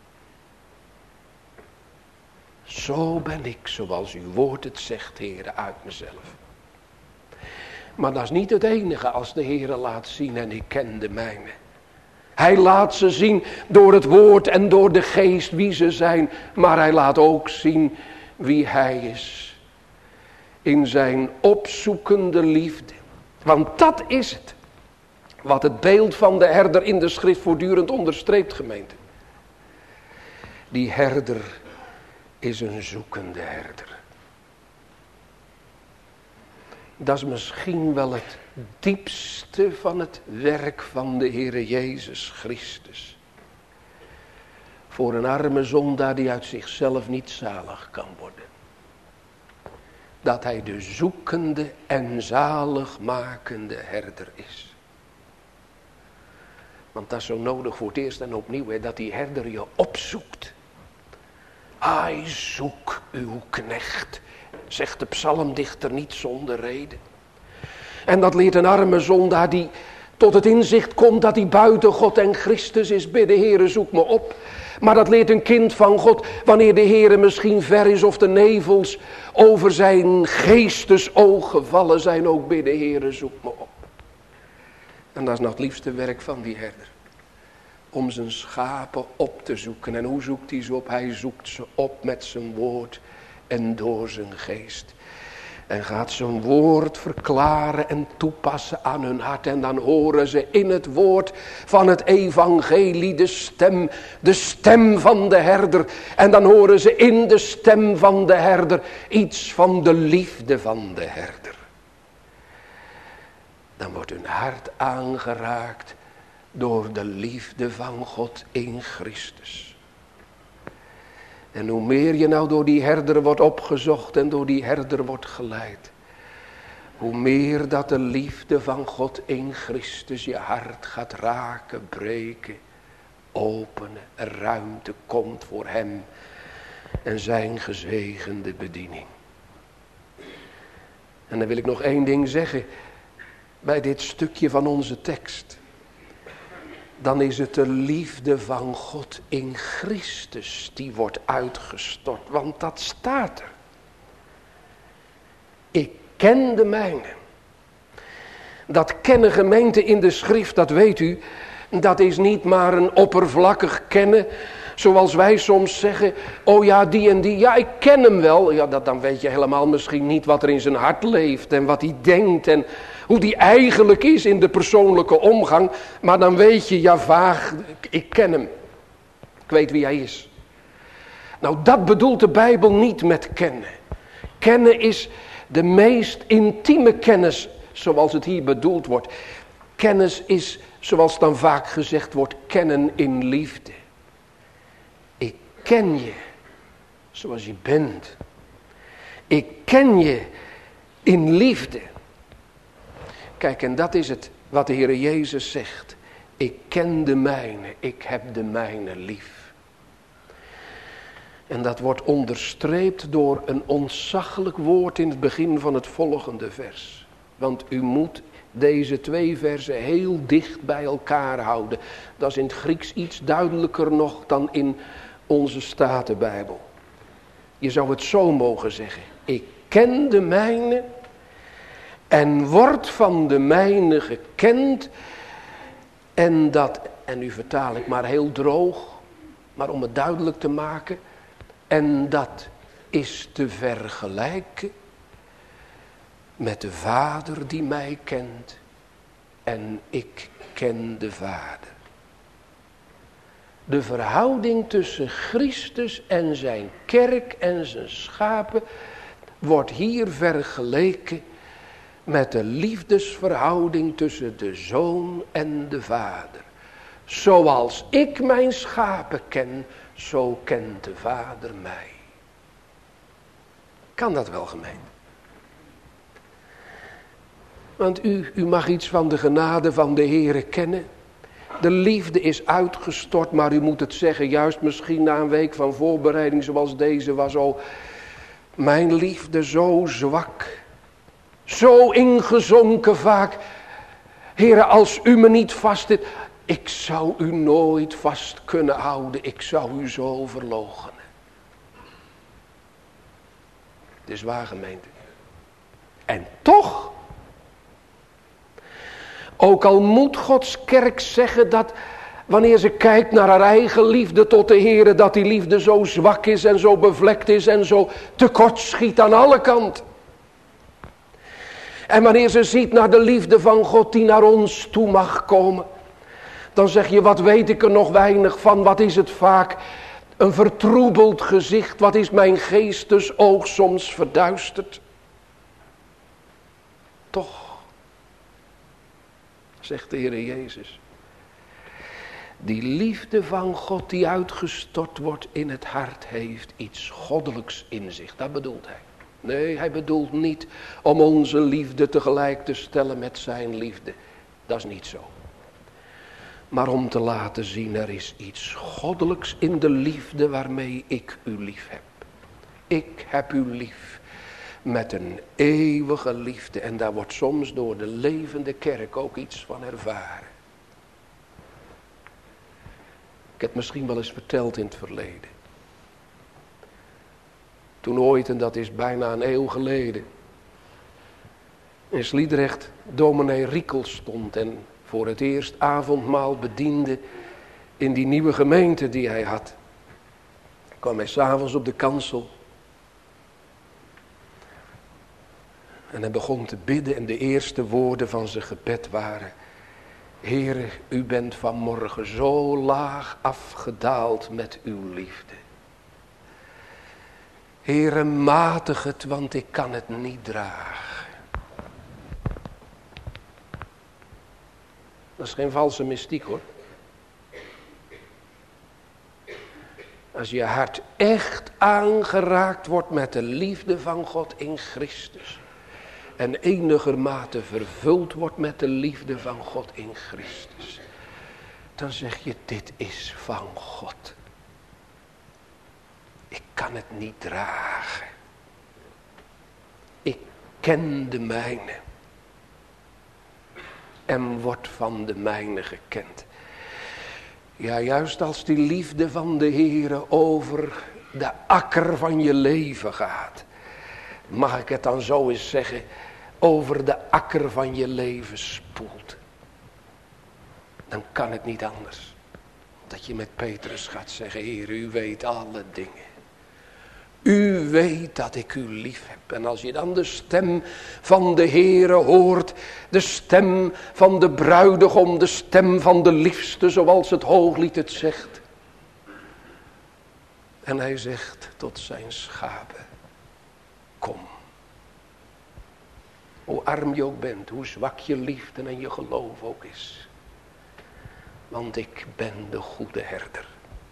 Zo ben ik, zoals uw woord het zegt, Heere, uit mezelf. Maar dat is niet het enige als de Heere laat zien en ik ken de mijne. Hij laat ze zien door het woord en door de geest wie ze zijn. Maar hij laat ook zien wie hij is. In zijn opzoekende liefde. Want dat is het. Wat het beeld van de herder in de schrift voortdurend onderstreept, gemeente. Die herder is een zoekende herder. Dat is misschien wel het diepste van het werk van de Heere Jezus Christus. Voor een arme zondaar die uit zichzelf niet zalig kan worden. Dat hij de zoekende en zaligmakende herder is. Want dat is zo nodig voor het eerst en opnieuw, hè, dat die herder je opzoekt. Ai, zoek uw knecht, zegt de psalmdichter niet zonder reden. En dat leert een arme zondaar die tot het inzicht komt dat hij buiten God en Christus is. Bidden, Heere, zoek me op. Maar dat leert een kind van God wanneer de Heere misschien ver is of de nevels over zijn geestesoog gevallen zijn. Ook bidden, Heere, zoek me op. En dat is nou het liefste werk van die herder. Om zijn schapen op te zoeken. En hoe zoekt hij ze op? Hij zoekt ze op met zijn woord en door zijn geest. En gaat zijn woord verklaren en toepassen aan hun hart. En dan horen ze in het woord van het evangelie de stem. De stem van de herder. En dan horen ze in de stem van de herder iets van de liefde van de herder. Dan wordt hun hart aangeraakt door de liefde van God in Christus. En hoe meer je nou door die herder wordt opgezocht en door die herder wordt geleid. Hoe meer dat de liefde van God in Christus je hart gaat raken, breken, openen. Er ruimte komt voor hem en zijn gezegende bediening. En dan wil ik nog één ding zeggen bij dit stukje van onze tekst. Dan is het de liefde van God in Christus die wordt uitgestort. Want dat staat er. Ik ken de mijne. Dat kennen gemeente in de schrift, dat weet u. Dat is niet maar een oppervlakkig kennen. Zoals wij soms zeggen, oh ja, die en die, ja, ik ken hem wel. Ja, dat, dan weet je helemaal misschien niet wat er in zijn hart leeft en wat hij denkt en hoe die eigenlijk is in de persoonlijke omgang. Maar dan weet je, ja vaag, ik ken hem. Ik weet wie hij is. Nou, dat bedoelt de Bijbel niet met kennen. Kennen is de meest intieme kennis, zoals het hier bedoeld wordt. Kennis is, zoals dan vaak gezegd wordt, kennen in liefde. Ik ken je zoals je bent. Ik ken je in liefde. Kijk, en dat is het wat de Heere Jezus zegt. Ik ken de mijne, ik heb de mijne lief. En dat wordt onderstreept door een ontzaglijk woord in het begin van het volgende vers. Want u moet deze twee versen heel dicht bij elkaar houden. Dat is in het Grieks iets duidelijker nog dan in onze Statenbijbel. Je zou het zo mogen zeggen. Ik ken de mijne en word van de mijne gekend. En dat, en nu vertaal ik maar heel droog, maar om het duidelijk te maken. En dat is te vergelijken met de Vader die mij kent en ik ken de Vader. De verhouding tussen Christus en zijn kerk en zijn schapen wordt hier vergeleken met de liefdesverhouding tussen de Zoon en de Vader. Zoals ik mijn schapen ken, zo kent de Vader mij. Kan dat wel, gemeente? Want u, u mag iets van de genade van de Heere kennen. De liefde is uitgestort, maar u moet het zeggen, juist misschien na een week van voorbereiding zoals deze was. Oh, mijn liefde zo zwak, zo ingezonken vaak. Heere, als u me niet vastzit, ik zou u nooit vast kunnen houden, ik zou u zo verloochenen. Het is waar, gemeente. En toch, ook al moet Gods kerk zeggen dat Wanneer ze kijkt naar haar eigen liefde tot de Heere, dat die liefde zo zwak is en zo bevlekt is en zo tekort schiet aan alle kanten. En wanneer ze ziet naar de liefde van God die naar ons toe mag komen, dan zeg je, wat weet ik er nog weinig van, wat is het vaak een vertroebeld gezicht, wat is mijn geestesoog soms verduisterd. Toch, zegt de Heere Jezus, die liefde van God die uitgestort wordt in het hart heeft iets goddelijks in zich. Dat bedoelt hij. Nee, hij bedoelt niet om onze liefde tegelijk te stellen met zijn liefde. Dat is niet zo. Maar om te laten zien, er is iets goddelijks in de liefde waarmee ik u lief heb. Ik heb u lief met een eeuwige liefde. En daar wordt soms door de levende kerk ook iets van ervaren. Ik heb het misschien wel eens verteld in het verleden. Toen ooit, en dat is bijna een eeuw geleden, in Sliedrecht dominee Riekel stond en voor het eerst avondmaal bediende in die nieuwe gemeente die hij had. Kwam hij 's avonds op de kansel en hij begon te bidden en de eerste woorden van zijn gebed waren: Heere, u bent vanmorgen zo laag afgedaald met uw liefde. Heere, matig het, want ik kan het niet dragen. Dat is geen valse mystiek hoor. Als je hart echt aangeraakt wordt met de liefde van God in Christus. En enigermate vervuld wordt met de liefde van God in Christus. Dan zeg je, dit is van God. Ik kan het niet dragen. Ik ken de mijne. En word van de mijne gekend. Ja, juist als die liefde van de Heere over de akker van je leven gaat. Mag ik het dan zo eens zeggen. Over de akker van je leven spoelt. Dan kan het niet anders. Dat je met Petrus gaat zeggen, Heer, u weet alle dingen. U weet dat ik u lief heb. En als je dan de stem van de Heere hoort. De stem van de bruidegom. De stem van de liefste, zoals het Hooglied het zegt. En hij zegt tot zijn schapen. Kom. Hoe arm je ook bent. Hoe zwak je liefde en je geloof ook is. Want ik ben de goede herder.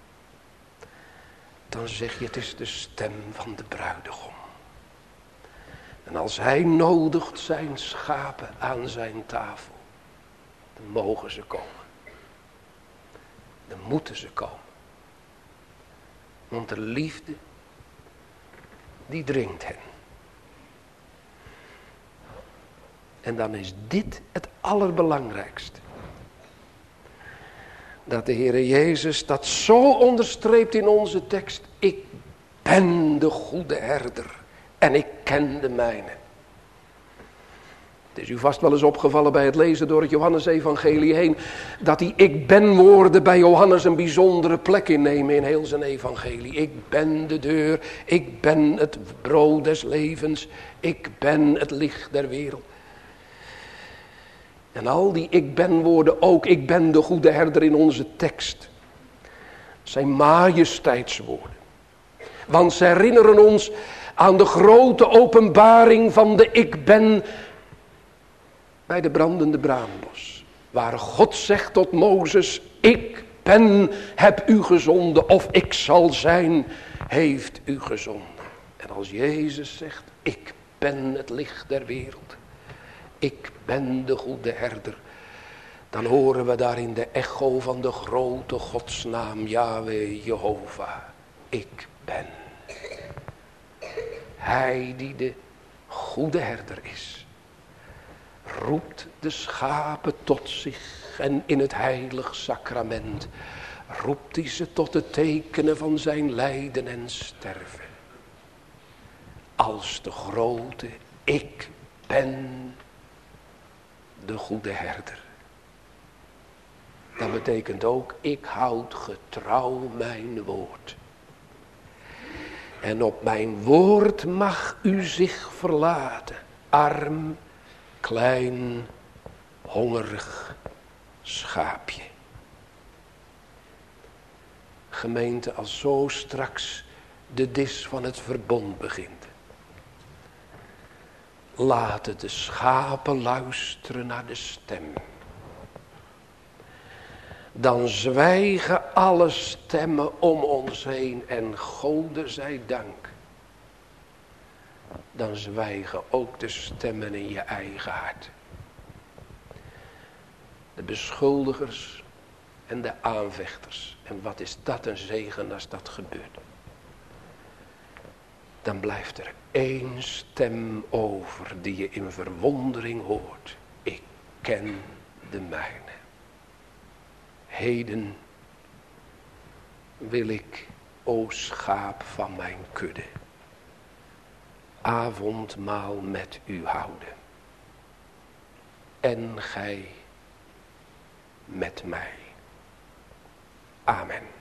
Dan zeg je, het is de stem van de bruidegom. En als hij nodigt zijn schapen aan zijn tafel, dan mogen ze komen. Dan moeten ze komen. Want de liefde, die dringt hen. En dan is dit het allerbelangrijkste. Dat de Heere Jezus dat zo onderstreept in onze tekst. Ik ben de goede herder. En ik ken de mijne. Het is u vast wel eens opgevallen bij het lezen door het Johannes-evangelie heen. Dat die ik ben woorden bij Johannes een bijzondere plek innemen in heel zijn evangelie. Ik ben de deur. Ik ben het brood des levens. Ik ben het licht der wereld. En al die ik ben woorden, ook ik ben de goede herder in onze tekst, zijn majesteitswoorden. Want ze herinneren ons aan de grote openbaring van de ik ben bij de brandende braambos. Waar God zegt tot Mozes, ik ben, heb u gezonden, of ik zal zijn, heeft u gezonden. En als Jezus zegt, ik ben het licht der wereld. Ik ben de goede herder. Dan horen we daarin de echo van de grote godsnaam Yahweh Jehovah. Ik ben. Hij die de goede herder is. Roept de schapen tot zich. En in het heilig sacrament roept hij ze tot de tekenen van zijn lijden en sterven. Als de grote ik ben de goede herder. Dat betekent ook, ik houd getrouw mijn woord. En op mijn woord mag u zich verlaten. Arm, klein, hongerig schaapje. Gemeente, als zo straks de dis van het verbond begint. Laten de schapen luisteren naar de stem. Dan zwijgen alle stemmen om ons heen en Gode zij dank. Dan zwijgen ook de stemmen in je eigen hart. De beschuldigers en de aanvechters. En wat is dat een zegen als dat gebeurt. Dan blijft er één stem over die je in verwondering hoort. Ik ken de mijne. Heden wil ik, o schaap van mijn kudde, avondmaal met u houden. En gij met mij. Amen.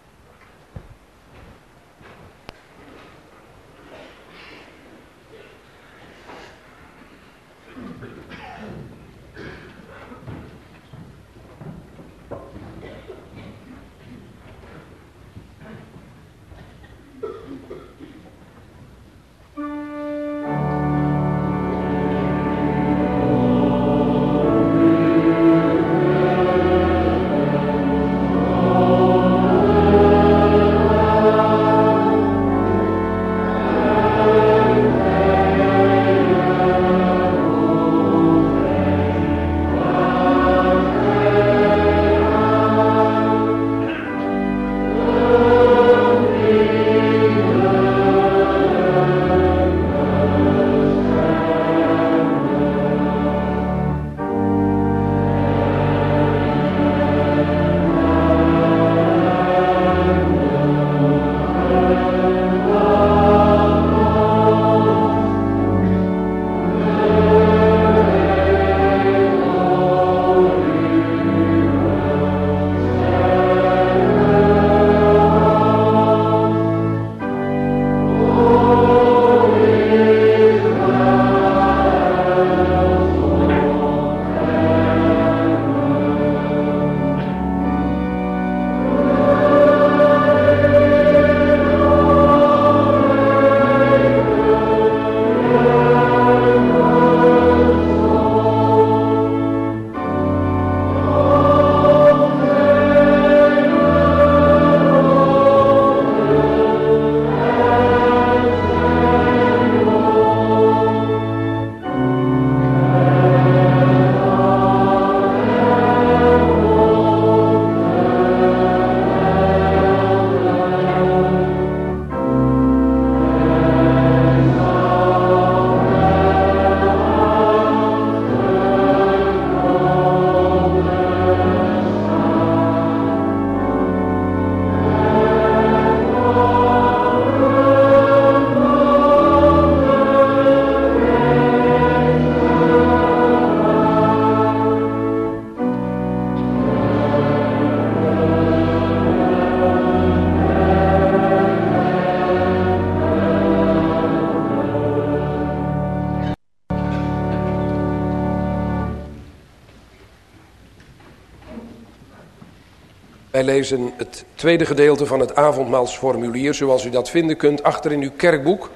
Wij lezen het tweede gedeelte van het avondmaalsformulier, zoals u dat vinden kunt, achter in uw kerkboek.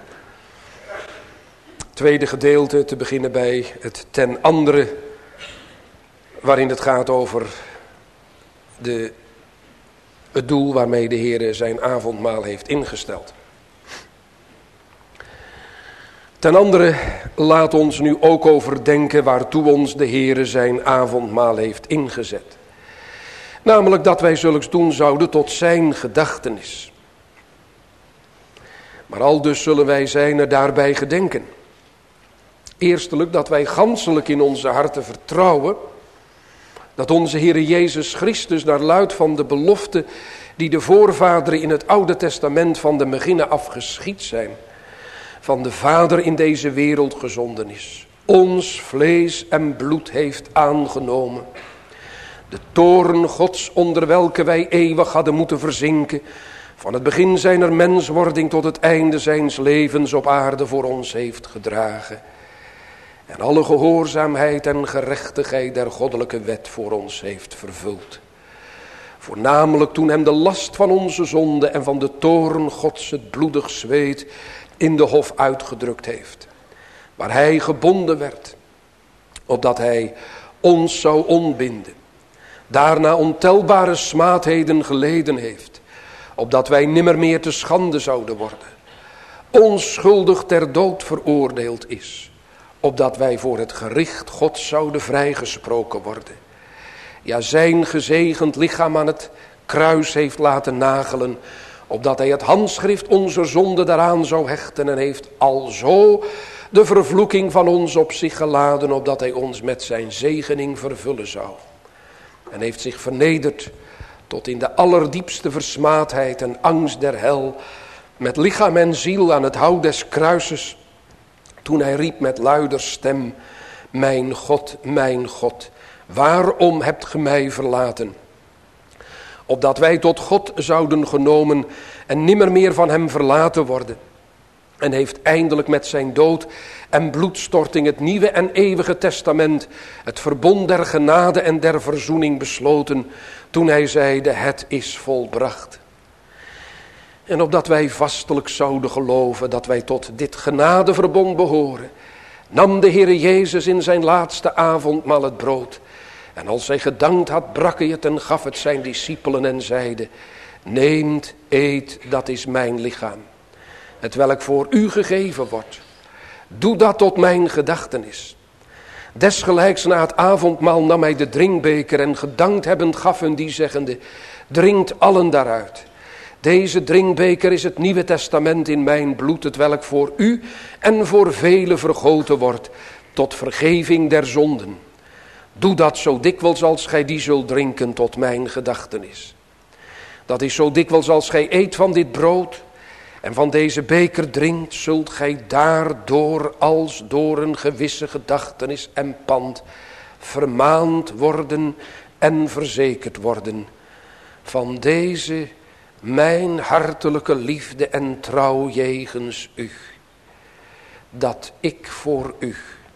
Tweede gedeelte, te beginnen bij het ten andere, waarin het gaat over de, het doel waarmee de Heer zijn avondmaal heeft ingesteld. Ten andere, laat ons nu ook overdenken waartoe ons de Heer zijn avondmaal heeft ingezet. Namelijk dat wij zulks doen zouden tot zijn gedachtenis. Maar aldus zullen wij zijn er daarbij gedenken. Eerstelijk dat wij ganselijk in onze harten vertrouwen dat onze Heere Jezus Christus naar luid van de belofte die de voorvaderen in het Oude Testament van de beginnen af geschied zijn, van de Vader in deze wereld gezonden is, ons vlees en bloed heeft aangenomen, De toorn Gods onder welke wij eeuwig hadden moeten verzinken, van het begin zijner menswording tot het einde zijns levens op aarde voor ons heeft gedragen. En alle gehoorzaamheid en gerechtigheid der goddelijke wet voor ons heeft vervuld. Voornamelijk toen hem de last van onze zonde en van de toorn Gods het bloedig zweet in de hof uitgedrukt heeft. Waar hij gebonden werd, opdat hij ons zou ontbinden. Daarna ontelbare smaadheden geleden heeft, opdat wij nimmer meer te schande zouden worden. Onschuldig ter dood veroordeeld is, opdat wij voor het gericht Gods zouden vrijgesproken worden. Ja, zijn gezegend lichaam aan het kruis heeft laten nagelen, opdat hij het handschrift onze zonde daaraan zou hechten, en heeft alzo de vervloeking van ons op zich geladen, opdat hij ons met zijn zegening vervullen zou. En heeft zich vernederd tot in de allerdiepste versmaadheid en angst der hel, met lichaam en ziel aan het hout des kruises, toen hij riep met luider stem: mijn God, mijn God, waarom hebt ge mij verlaten? Opdat wij tot God zouden genomen en nimmer meer van hem verlaten worden. En heeft eindelijk met zijn dood en bloedstorting het nieuwe en eeuwige testament, het verbond der genade en der verzoening besloten, toen hij zeide: het is volbracht. En opdat wij vastelijk zouden geloven dat wij tot dit genadeverbond behoren, nam de Heere Jezus in zijn laatste avondmaal het brood. En als hij gedankt had, brak hij het en gaf het zijn discipelen en zeide: neemt, eet, dat is mijn lichaam, het welk voor u gegeven wordt. Doe dat tot mijn gedachtenis. Desgelijks na het avondmaal nam hij de drinkbeker en gedankt hebbend gaf hun die zeggende: drinkt allen daaruit. Deze drinkbeker is het Nieuwe Testament in mijn bloed, het welk voor u en voor velen vergoten wordt, tot vergeving der zonden. Doe dat zo dikwijls als gij die zult drinken tot mijn gedachtenis. Dat is zo dikwijls als gij eet van dit brood en van deze beker drinkt, zult gij daardoor als door een gewisse gedachtenis en pand vermaand worden en verzekerd worden van deze mijn hartelijke liefde en trouw jegens u, dat ik voor u,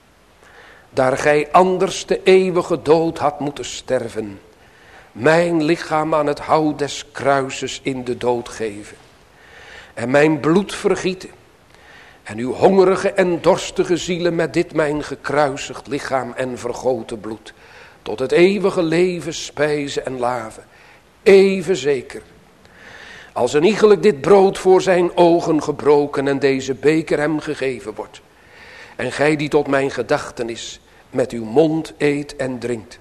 daar gij anders de eeuwige dood had moeten sterven, mijn lichaam aan het hout des kruises in de dood geven, en mijn bloed vergieten, en uw hongerige en dorstige zielen met dit mijn gekruisigd lichaam en vergoten bloed, tot het eeuwige leven spijzen en laven, even zeker, als een iegelijk dit brood voor zijn ogen gebroken en deze beker hem gegeven wordt. En gij die tot mijn gedachtenis met uw mond eet en drinkt.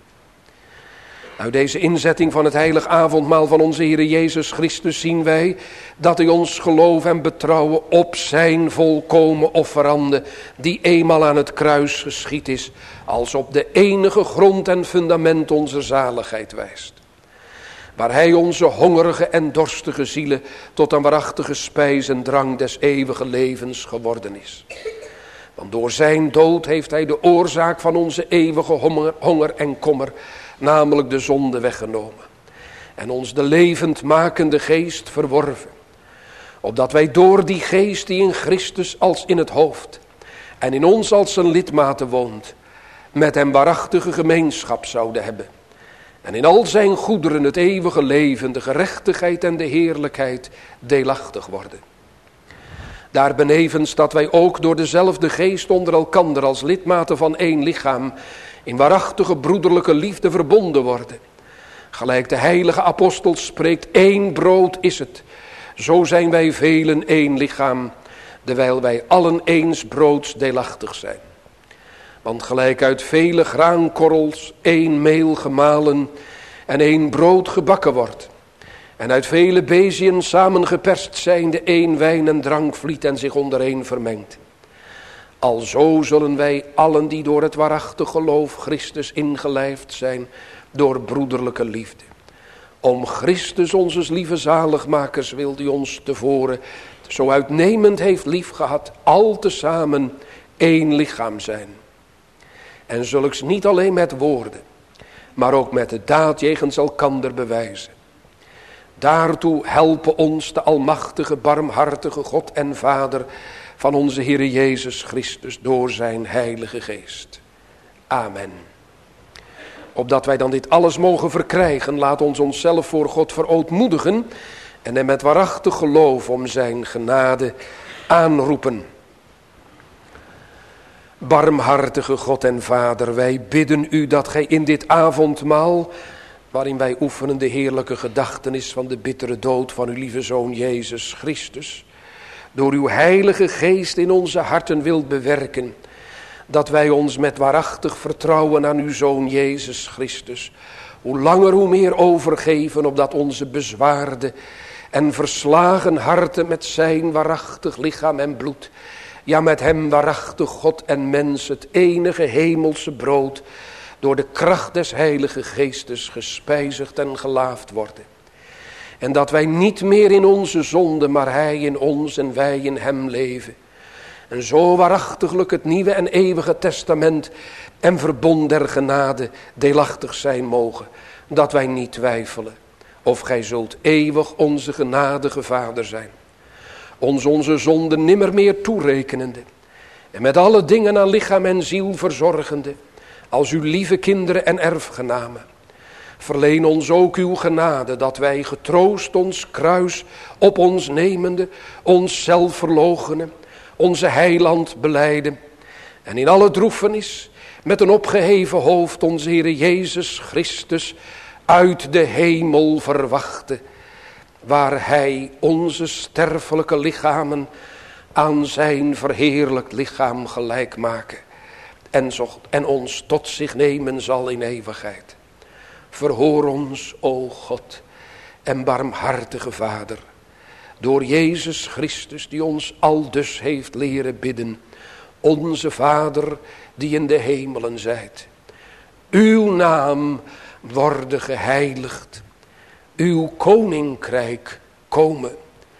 Uit deze inzetting van het heilig avondmaal van onze Heer Jezus Christus zien wij dat hij ons geloof en betrouwen op zijn volkomen offerande, die eenmaal aan het kruis geschied is, als op de enige grond en fundament onze zaligheid wijst. Waar hij onze hongerige en dorstige zielen tot een waarachtige spijs en drang des eeuwige levens geworden is. Want door zijn dood heeft hij de oorzaak van onze eeuwige honger, honger en kommer, namelijk de zonde, weggenomen. En ons de levendmakende geest verworven. Opdat wij door die geest die in Christus als in het hoofd en in ons als zijn lidmate woont, met hem waarachtige gemeenschap zouden hebben. En in al zijn goederen het eeuwige leven, de gerechtigheid en de heerlijkheid deelachtig worden. Daarbenevens dat wij ook door dezelfde geest onder elkander als lidmaten van één lichaam in waarachtige broederlijke liefde verbonden worden. Gelijk de heilige apostel spreekt: één brood is het. Zo zijn wij velen één lichaam, dewijl wij allen eens broods deelachtig zijn. Want gelijk uit vele graankorrels één meel gemalen en één brood gebakken wordt, en uit vele beziën samengeperst zijnde één wijn en drank vliet en zich ondereen vermengt. Alzo zullen wij allen die door het waarachtig geloof Christus ingelijfd zijn, door broederlijke liefde. Om Christus onze lieve zaligmakers wil die ons tevoren zo uitnemend heeft lief gehad, al tezamen één lichaam zijn. En zulks niet alleen met woorden, maar ook met de daad jegens elkander bewijzen. Daartoe helpen ons de almachtige, barmhartige God en Vader van onze Heere Jezus Christus door zijn Heilige Geest. Amen. Opdat wij dan dit alles mogen verkrijgen, laat ons onszelf voor God verootmoedigen en hem met waarachtig geloof om zijn genade aanroepen. Barmhartige God en Vader, wij bidden u dat gij in dit avondmaal, waarin wij oefenen de heerlijke gedachtenis van de bittere dood van uw lieve Zoon Jezus Christus, door uw Heilige Geest in onze harten wilt bewerken, dat wij ons met waarachtig vertrouwen aan uw Zoon Jezus Christus, hoe langer hoe meer overgeven, opdat onze bezwaarde en verslagen harten met zijn waarachtig lichaam en bloed, ja met hem waarachtig God en mens, het enige hemelse brood, door de kracht des Heilige Geestes gespijzigd en gelaafd worden. En dat wij niet meer in onze zonde, maar hij in ons en wij in hem leven. En zo waarachtiglijk het nieuwe en eeuwige testament en verbond der genade deelachtig zijn mogen, dat wij niet twijfelen of gij zult eeuwig onze genadige Vader zijn. Ons onze zonde nimmer meer toerekenende en met alle dingen aan lichaam en ziel verzorgende, als uw lieve kinderen en erfgenamen. Verleen ons ook uw genade, dat wij getroost ons kruis op ons nemende, onszelf verloochenen, onze heiland belijden en in alle droefenis met een opgeheven hoofd onze Heere Jezus Christus uit de hemel verwachten, waar hij onze sterfelijke lichamen aan zijn verheerlijkt lichaam gelijk maken en, zocht, en ons tot zich nemen zal in eeuwigheid. Verhoor ons, o God en barmhartige Vader, door Jezus Christus die ons aldus heeft leren bidden, onze Vader die in de hemelen zijt. Uw naam worde geheiligd, uw koninkrijk komen,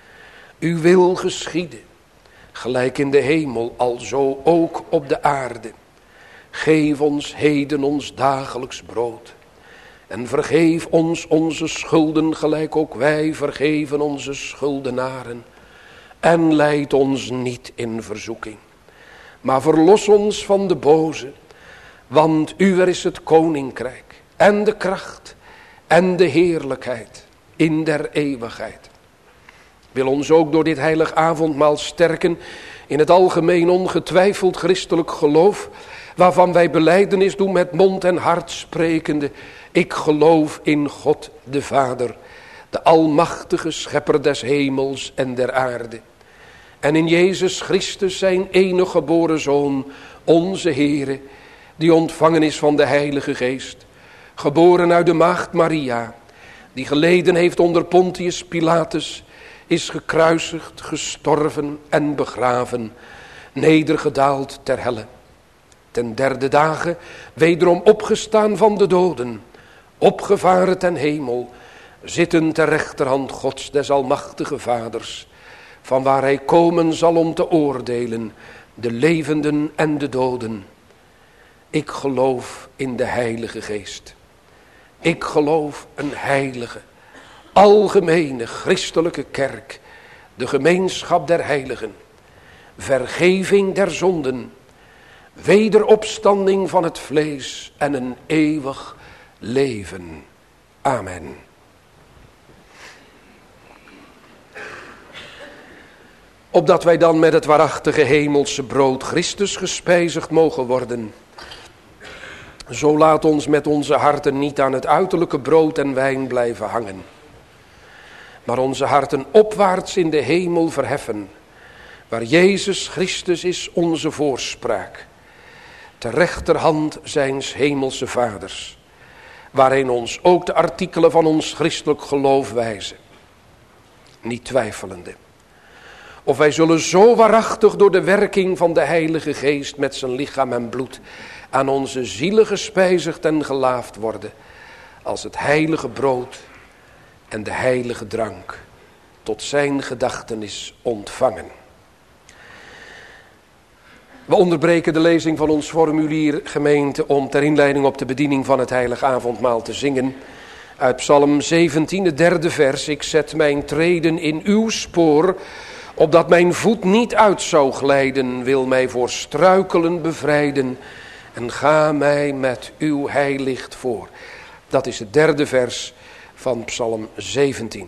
uw wil geschieden, gelijk in de hemel, alzo ook op de aarde. Geef ons heden ons dagelijks brood. En vergeef ons onze schulden, gelijk ook wij vergeven onze schuldenaren. En leid ons niet in verzoeking, maar verlos ons van de boze. Want uwer is het koninkrijk en de kracht en de heerlijkheid in der eeuwigheid. Wil ons ook door dit heilig avondmaal sterken in het algemeen ongetwijfeld christelijk geloof, waarvan wij belijdenis doen met mond en hart sprekende: ik geloof in God de Vader, de almachtige schepper des hemels en der aarde. En in Jezus Christus zijn enige geboren Zoon, onze Heere, die ontvangen is van de Heilige Geest, geboren uit de maagd Maria, die geleden heeft onder Pontius Pilatus, is gekruisigd, gestorven en begraven, nedergedaald ter helle. Ten derde dagen wederom opgestaan van de doden, opgevaren ten hemel, zitten ter rechterhand Gods des almachtige Vaders, van waar hij komen zal om te oordelen de levenden en de doden. Ik geloof in de Heilige Geest. Ik geloof een heilige, algemene christelijke kerk, de gemeenschap der heiligen, vergeving der zonden, wederopstanding van het vlees en een eeuwig leven. Amen. Opdat wij dan met het waarachtige hemelse brood Christus gespijzigd mogen worden, zo laat ons met onze harten niet aan het uiterlijke brood en wijn blijven hangen, maar onze harten opwaarts in de hemel verheffen, waar Jezus Christus is onze voorspraak, ter rechterhand zijns hemelse Vaders, waarin ons ook de artikelen van ons christelijk geloof wijzen, niet twijfelende of wij zullen zo waarachtig door de werking van de Heilige Geest met zijn lichaam en bloed aan onze zielen gespijzigd en gelaafd worden, als het heilige brood en de heilige drank tot zijn gedachtenis ontvangen. We onderbreken de lezing van ons formulier, gemeente, om ter inleiding op de bediening van het heilige avondmaal te zingen. Uit Psalm zeventien, het derde vers. Ik zet mijn treden in uw spoor, opdat mijn voet niet uit zou glijden. Wil mij voor struikelen bevrijden en ga mij met uw heilicht voor. Dat is het derde vers van Psalm zeventien.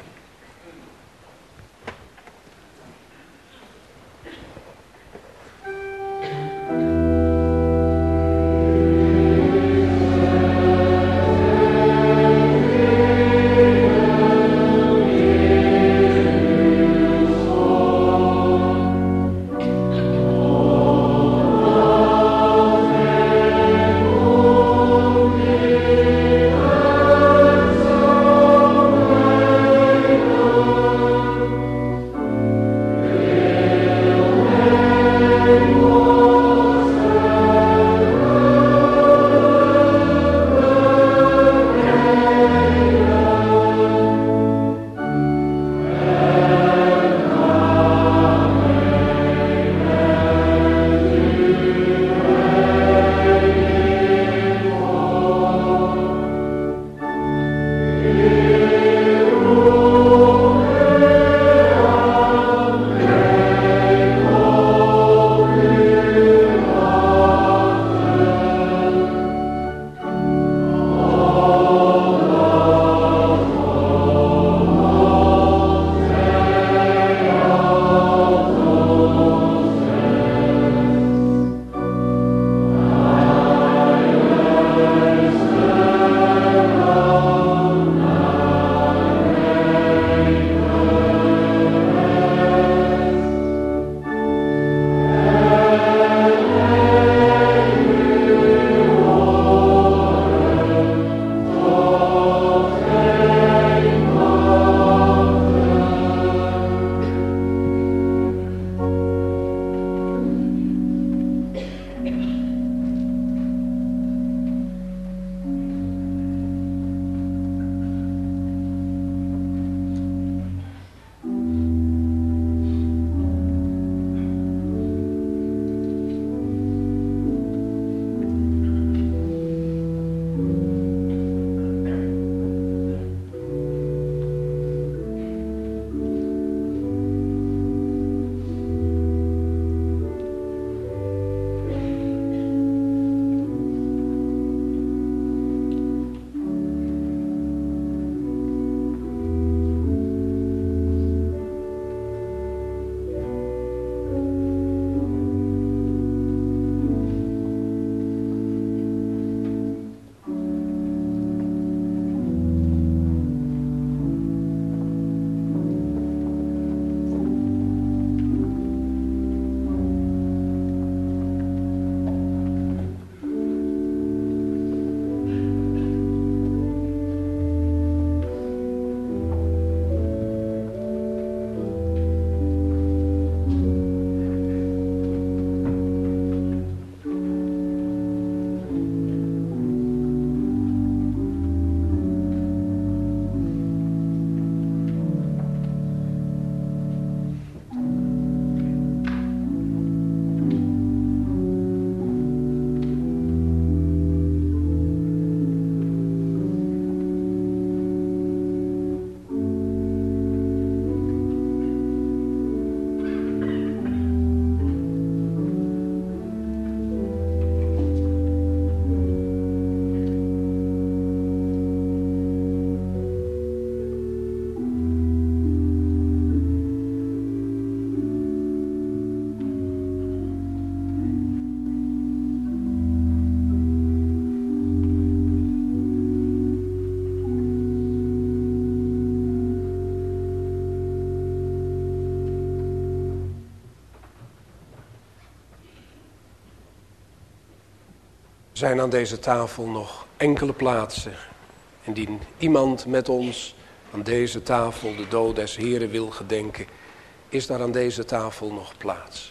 zijn aan deze tafel nog enkele plaatsen. Indien iemand met ons aan deze tafel de dood des Heren wil gedenken, is daar aan deze tafel nog plaats.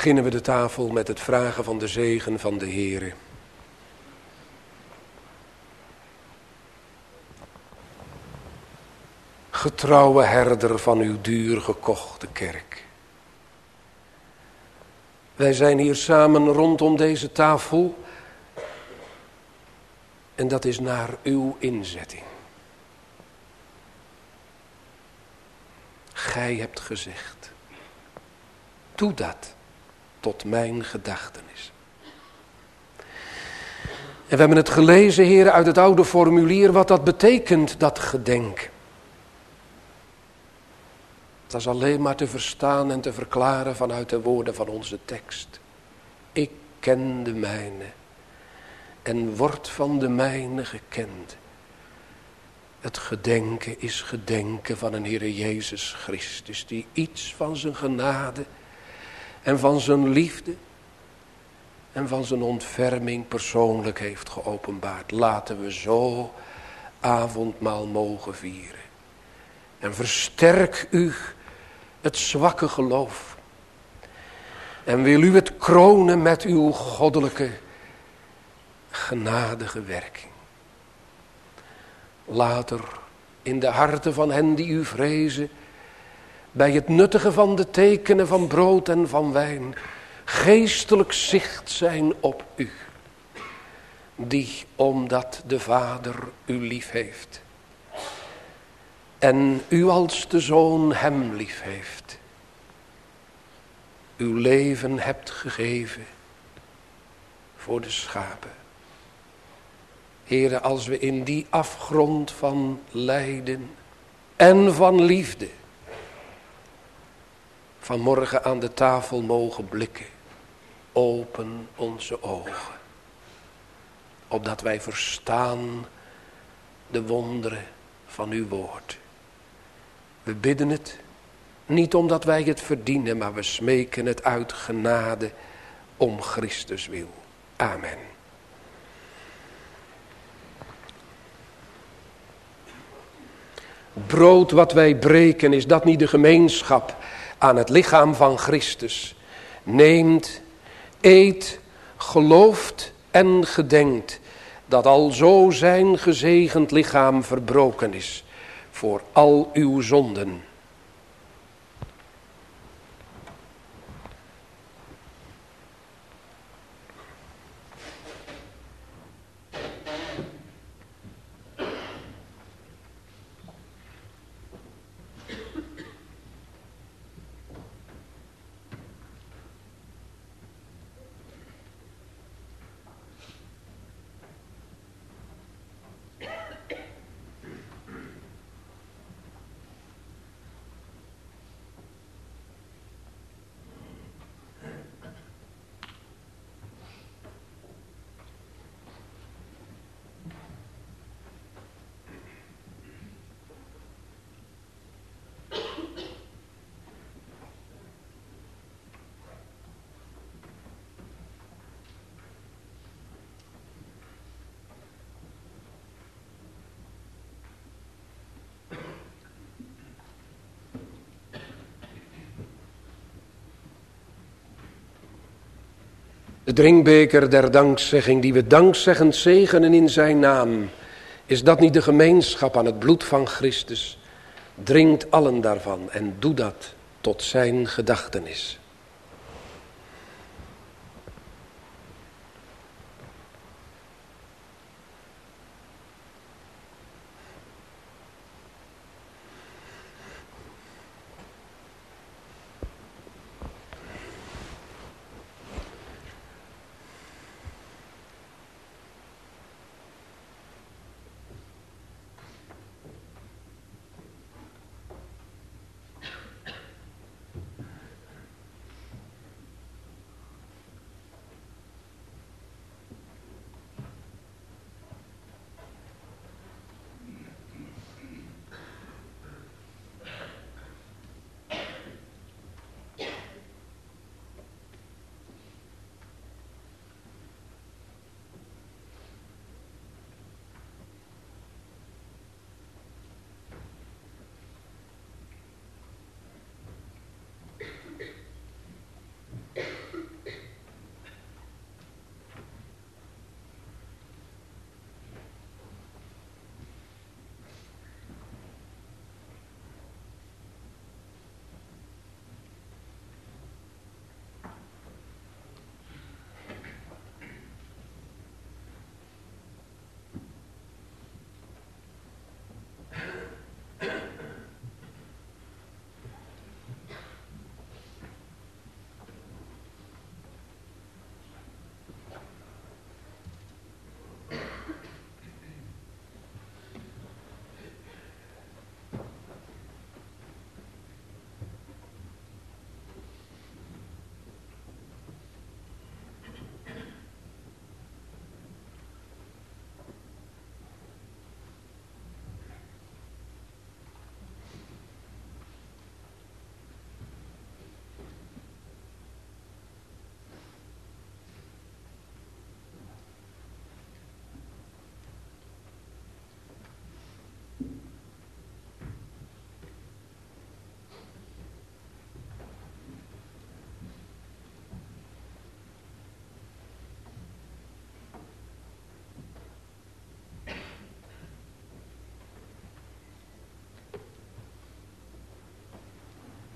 beginnen we de tafel met het vragen van de zegen van de Heere. Getrouwe herder van uw duur gekochte kerk. Wij zijn hier samen rondom deze tafel en dat is naar uw inzetting. Gij hebt gezegd, doe dat tot mijn gedachtenis. En we hebben het gelezen, heren, uit het oude formulier, wat dat betekent, dat gedenken. Dat is alleen maar te verstaan en te verklaren vanuit de woorden van onze tekst. Ik ken de mijne en word van de mijne gekend. Het gedenken is gedenken van een Heere Jezus Christus, die iets van zijn genade en van zijn liefde en van zijn ontferming persoonlijk heeft geopenbaard. Laten we zo avondmaal mogen vieren. En versterk u het zwakke geloof. En wil u het kronen met uw goddelijke genadige werking. Later in de harten van hen die u vrezen, bij het nuttigen van de tekenen van brood en van wijn, geestelijk zicht zijn op u. Die, omdat de Vader u lief heeft. En u als de Zoon hem lief heeft. Uw leven hebt gegeven voor de schapen. Heere, als we in die afgrond van lijden en van liefde vanmorgen aan de tafel mogen blikken, open onze ogen, opdat wij verstaan de wonderen van uw woord. We bidden het, niet omdat wij het verdienen, maar we smeken het uit genade om Christus wil. Amen. Brood wat wij breken, is dat niet de gemeenschap aan het lichaam van Christus? Neemt, eet, gelooft en gedenkt dat al zo zijn gezegend lichaam verbroken is voor al uw zonden. De drinkbeker der dankzegging die we dankzeggend zegenen in zijn naam. Is dat niet de gemeenschap aan het bloed van Christus? Drinkt allen daarvan en doe dat tot zijn gedachtenis.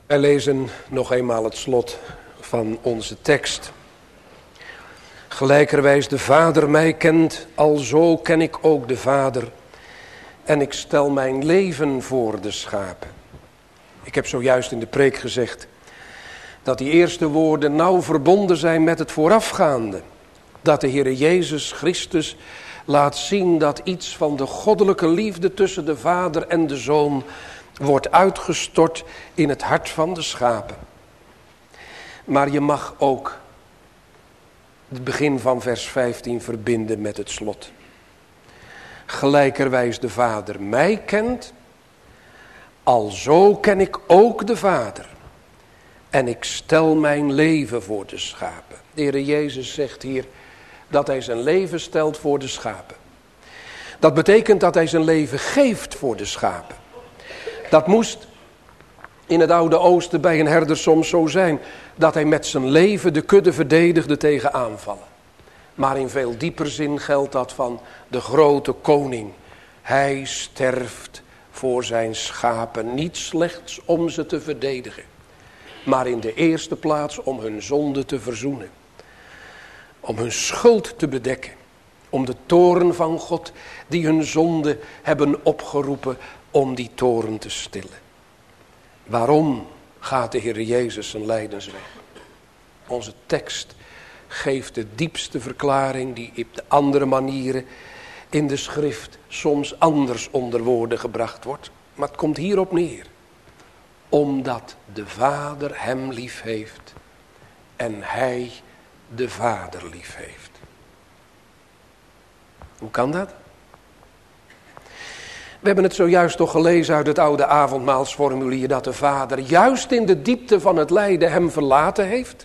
Wij lezen nog eenmaal het slot van onze tekst. Gelijkerwijs de Vader mij kent, alzo ken ik ook de Vader. En ik stel mijn leven voor de schapen. Ik heb zojuist in de preek gezegd dat die eerste woorden nauw verbonden zijn met het voorafgaande. Dat de Heere Jezus Christus laat zien dat iets van de goddelijke liefde tussen de Vader en de Zoon wordt uitgestort in het hart van de schapen. Maar je mag ook het begin van vers vijftien verbinden met het slot. Gelijkerwijs de Vader mij kent, alzo ken ik ook de Vader. En ik stel mijn leven voor de schapen. De Heere Jezus zegt hier dat hij zijn leven stelt voor de schapen. Dat betekent dat hij zijn leven geeft voor de schapen. Dat moest in het Oude Oosten bij een herder soms zo zijn, dat hij met zijn leven de kudde verdedigde tegen aanvallen. Maar in veel dieper zin geldt dat van de grote koning. Hij sterft voor zijn schapen, niet slechts om ze te verdedigen, maar in de eerste plaats om hun zonde te verzoenen. Om hun schuld te bedekken. Om de toorn van God die hun zonde hebben opgeroepen, om die toorn te stillen. Waarom gaat de Heer Jezus zijn lijdensweg? Onze tekst geeft de diepste verklaring die op de andere manieren in de schrift soms anders onder woorden gebracht wordt. Maar het komt hierop neer. Omdat de Vader hem lief heeft en hij de Vader lief heeft. Hoe kan dat? We hebben het zojuist toch gelezen uit het oude avondmaalsformulier dat de Vader juist in de diepte van het lijden hem verlaten heeft.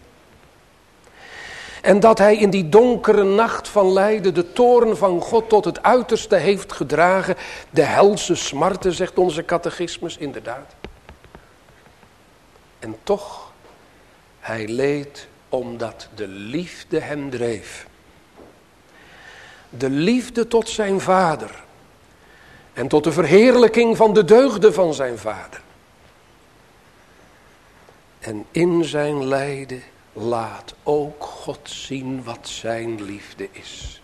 En dat hij in die donkere nacht van lijden de toorn van God tot het uiterste heeft gedragen. De helse smarten, zegt onze catechismus, inderdaad. En toch, hij leed omdat de liefde hem dreef. De liefde tot zijn Vader. En tot de verheerlijking van de deugden van zijn Vader. En in zijn lijden laat ook God zien wat zijn liefde is.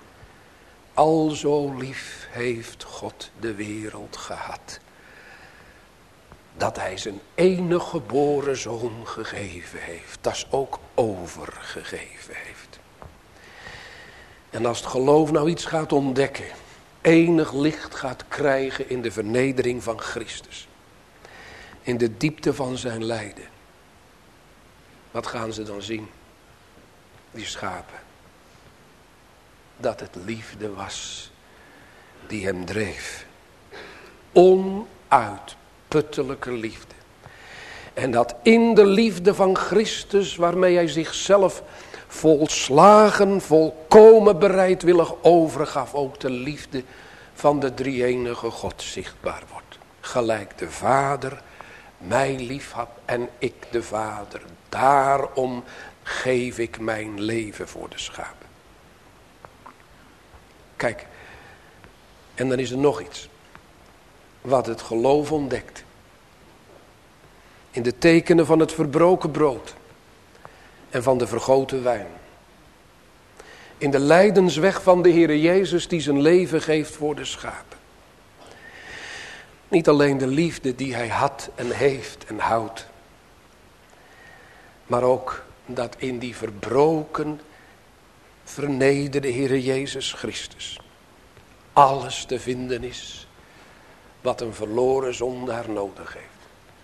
Alzo lief heeft God de wereld gehad, dat hij zijn enige geboren zoon gegeven heeft. Dat is ook overgegeven heeft. En als het geloof nou iets gaat ontdekken, enig licht gaat krijgen in de vernedering van Christus, in de diepte van zijn lijden, wat gaan ze dan zien? Die schapen. Dat het liefde was die hem dreef. Onuitputtelijke liefde. En dat in de liefde van Christus, waarmee hij zichzelf volslagen, volkomen bereidwillig overgaf, ook de liefde van de drie-enige God zichtbaar wordt. Gelijk de Vader mij lief had en ik de Vader. Daarom geef ik mijn leven voor de schapen. Kijk, en dan is er nog iets. Wat het geloof ontdekt. In de tekenen van het verbroken brood. En van de vergoten wijn. In de lijdensweg van de Heere Jezus die zijn leven geeft voor de schapen. Niet alleen de liefde die hij had en heeft en houdt. Maar ook dat in die verbroken, vernederde Heere Jezus Christus alles te vinden is wat een verloren zondaar nodig heeft.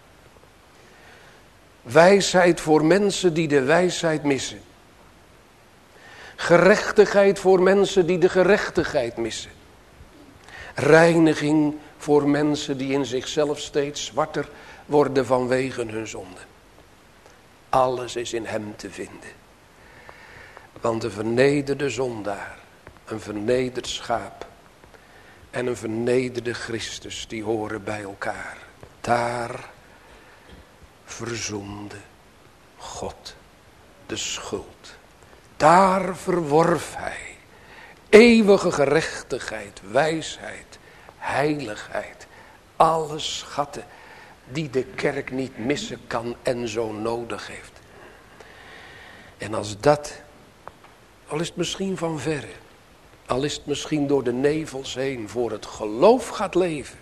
Wijsheid voor mensen die de wijsheid missen. Gerechtigheid voor mensen die de gerechtigheid missen. Reiniging voor mensen die in zichzelf steeds zwarter worden vanwege hun zonde. Alles is in hem te vinden. Want de vernederde zondaar, een vernederd schaap en een vernederde Christus, die horen bij elkaar. Daar verzoende God de schuld. Daar verworf hij eeuwige gerechtigheid, wijsheid, heiligheid, alle schatten die de kerk niet missen kan en zo nodig heeft. En als dat, al is het misschien van verre, al is het misschien door de nevels heen, voor het geloof gaat leven,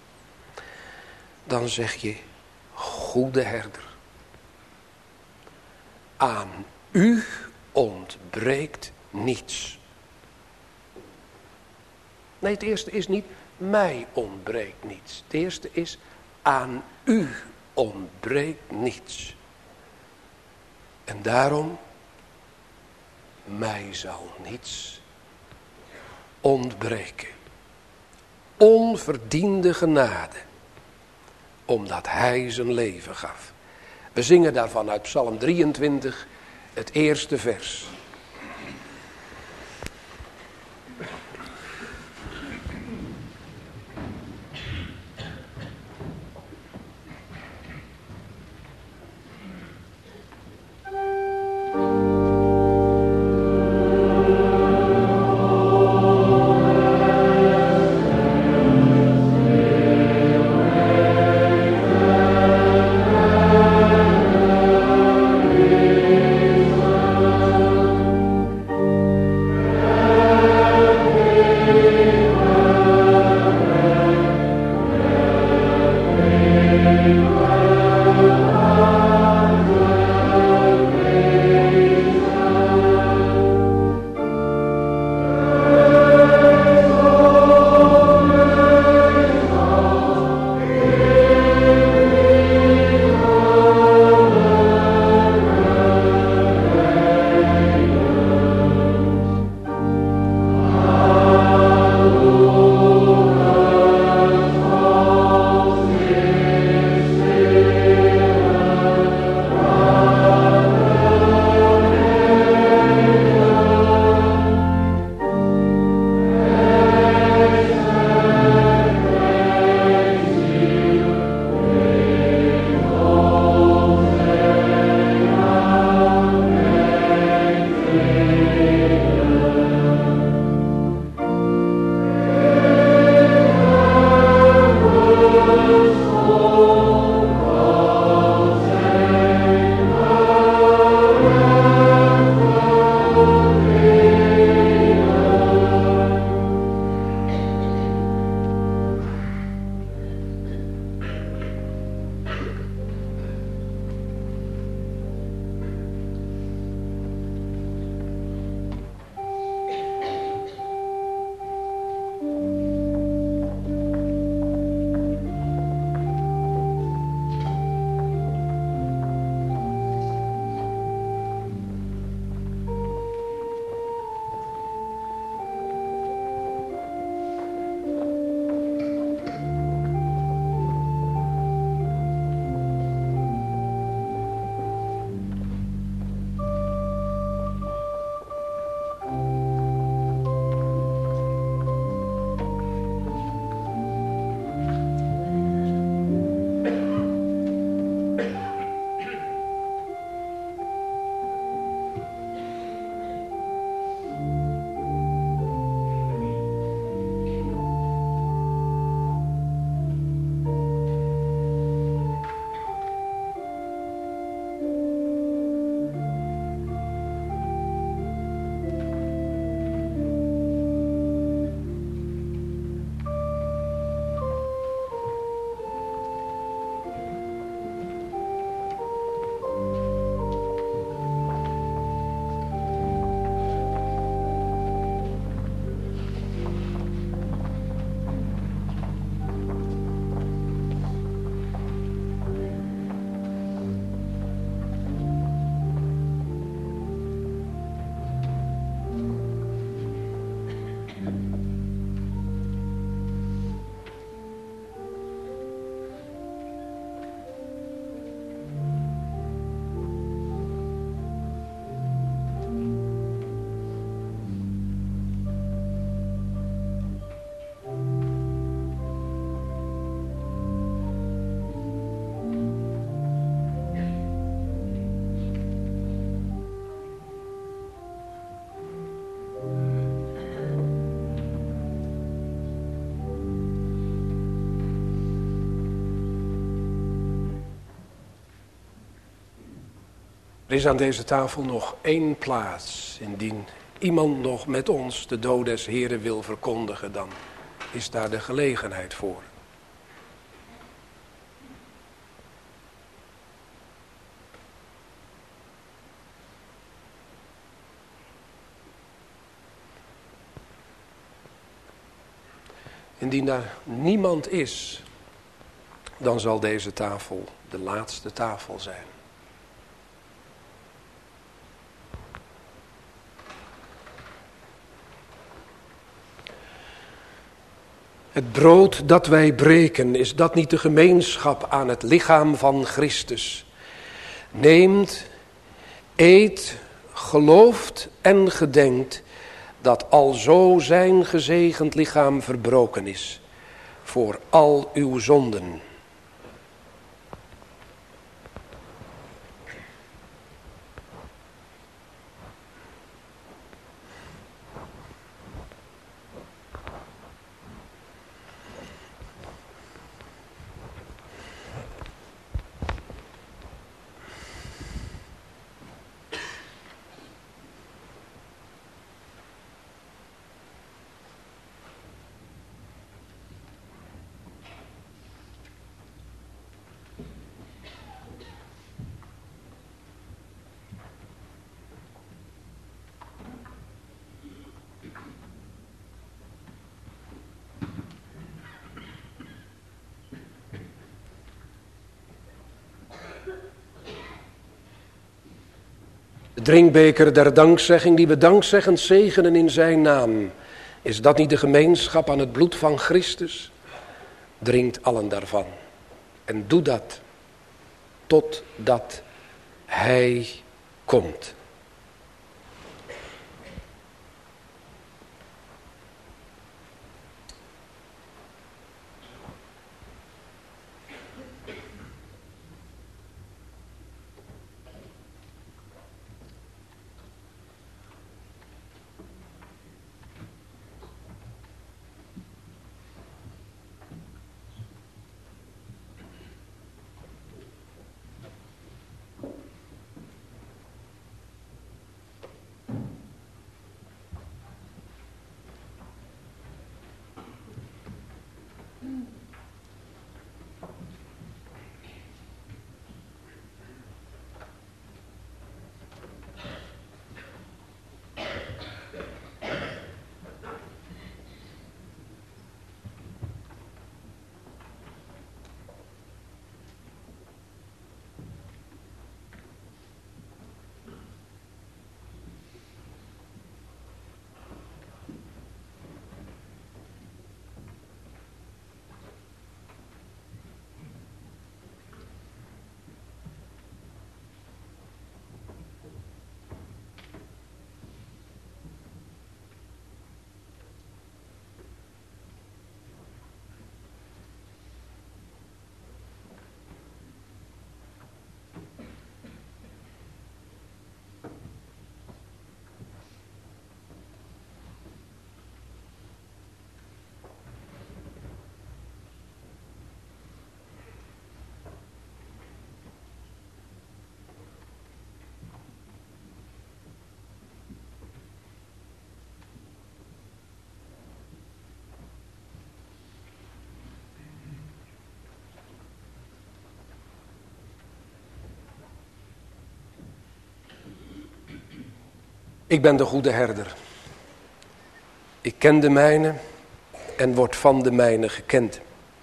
dan zeg je, goede herder, aan u ontbreekt niets. Nee, het eerste is niet, mij ontbreekt niets. Het eerste is, aan u ontbreekt niets. En daarom, mij zal niets ontbreken. Onverdiende genade, omdat hij zijn leven gaf. We zingen daarvan uit Psalm drieëntwintig, het eerste vers. Er is aan deze tafel nog één plaats. Indien iemand nog met ons de dood des Heren wil verkondigen, dan is daar de gelegenheid voor. Indien daar niemand is, dan zal deze tafel de laatste tafel zijn. Het brood dat wij breken, is dat niet de gemeenschap aan het lichaam van Christus? Neemt, eet, gelooft en gedenkt dat alzo zijn gezegend lichaam verbroken is voor al uw zonden. De drinkbeker der dankzegging die we dankzeggend zegenen in zijn naam. Is dat niet de gemeenschap aan het bloed van Christus? Drinkt allen daarvan. En doe dat totdat hij komt. Ik ben de goede herder. Ik ken de mijne en word van de mijne gekend.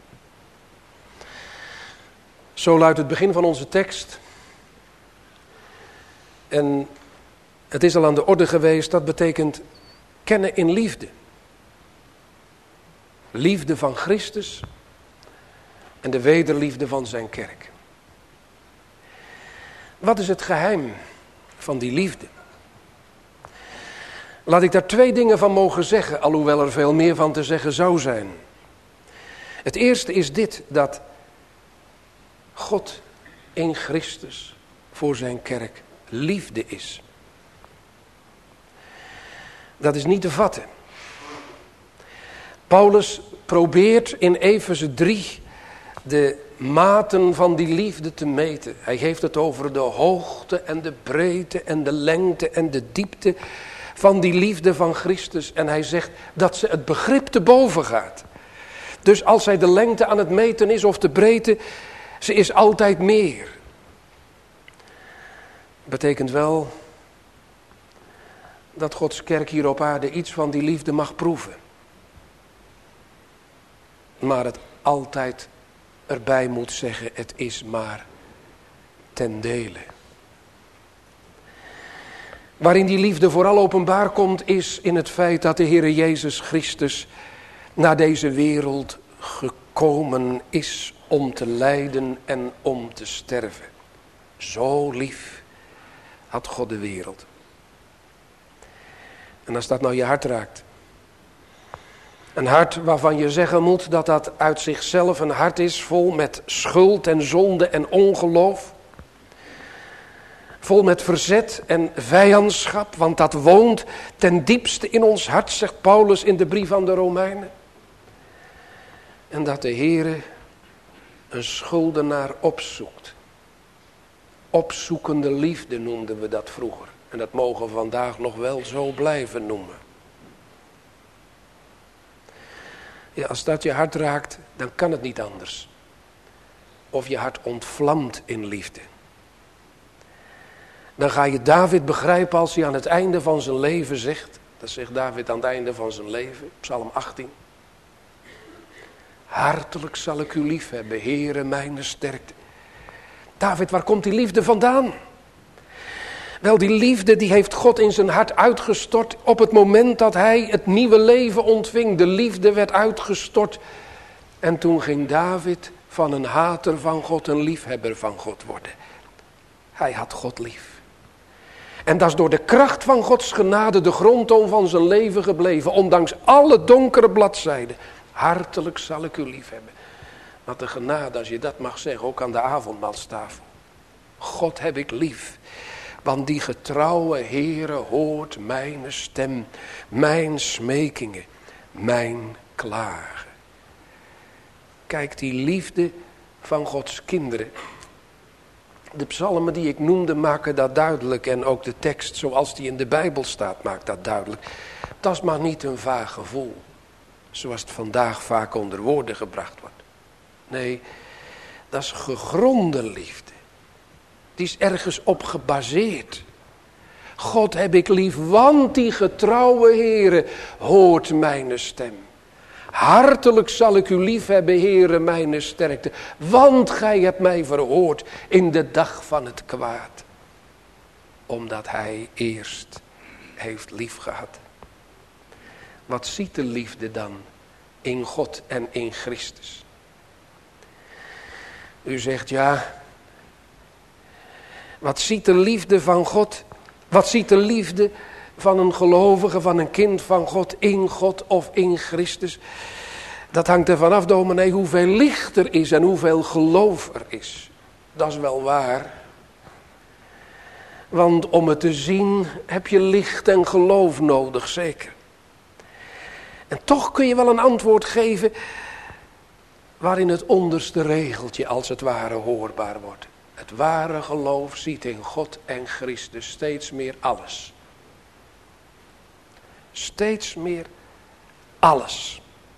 Zo luidt het begin van onze tekst. En het is al aan de orde geweest, dat betekent kennen in liefde. Liefde van Christus en de wederliefde van zijn kerk. Wat is het geheim van die liefde? Laat ik daar twee dingen van mogen zeggen, alhoewel er veel meer van te zeggen zou zijn. Het eerste is dit, dat God in Christus voor zijn kerk liefde is. Dat is niet te vatten. Paulus probeert in Efeze drie de maten van die liefde te meten. Hij heeft het over de hoogte en de breedte en de lengte en de diepte van die liefde van Christus. En hij zegt dat ze het begrip te boven gaat. Dus als zij de lengte aan het meten is of de breedte, ze is altijd meer. Betekent wel dat Gods kerk hier op aarde iets van die liefde mag proeven. Maar het altijd erbij moet zeggen, het is maar ten dele. Waarin die liefde vooral openbaar komt, is in het feit dat de Heere Jezus Christus naar deze wereld gekomen is om te lijden en om te sterven. Zo lief had God de wereld. En als dat nou je hart raakt. Een hart waarvan je zeggen moet dat dat uit zichzelf een hart is vol met schuld en zonde en ongeloof. Vol met verzet en vijandschap, want dat woont ten diepste in ons hart, zegt Paulus in de brief aan de Romeinen. En dat de Heere een schuldenaar opzoekt. Opzoekende liefde noemden we dat vroeger. En dat mogen we vandaag nog wel zo blijven noemen. Ja, als dat je hart raakt, dan kan het niet anders. Of je hart ontvlamt in liefde. Dan ga je David begrijpen als hij aan het einde van zijn leven zegt. Dat zegt David aan het einde van zijn leven, Psalm achttien. Hartelijk zal ik u lief hebben, Heere mijn sterkte. David, waar komt die liefde vandaan? Wel, die liefde die heeft God in zijn hart uitgestort op het moment dat hij het nieuwe leven ontving. De liefde werd uitgestort. En toen ging David van een hater van God een liefhebber van God worden. Hij had God lief. En dat is door de kracht van Gods genade de grondtoon van zijn leven gebleven. Ondanks alle donkere bladzijden. Hartelijk zal ik u lief hebben. Wat de genade, als je dat mag zeggen, ook aan de avondmaalstafel. God heb ik lief. Want die getrouwe Heere hoort mijn stem, mijn smekingen, mijn klagen. Kijk, die liefde van Gods kinderen. De psalmen die ik noemde maken dat duidelijk. En ook de tekst zoals die in de Bijbel staat maakt dat duidelijk. Dat is maar niet een vaag gevoel. Zoals het vandaag vaak onder woorden gebracht wordt. Nee, dat is gegronde liefde. Die is ergens op gebaseerd. God heb ik lief, want die getrouwe Heere hoort mijn stem. Hartelijk zal ik u lief hebben, Heere, mijn sterkte. Want gij hebt mij verhoord in de dag van het kwaad. Omdat hij eerst heeft lief gehad. Wat ziet de liefde dan in God en in Christus? U zegt ja... Wat ziet de liefde van God? Wat ziet de liefde van een gelovige, van een kind van God, in God of in Christus? Dat hangt er vanaf, dominee, hoeveel licht er is en hoeveel geloof er is. Dat is wel waar. Want om het te zien heb je licht en geloof nodig, zeker. En toch kun je wel een antwoord geven waarin het onderste regeltje als het ware hoorbaar wordt. Het ware geloof ziet in God en Christus steeds meer alles. Steeds meer alles.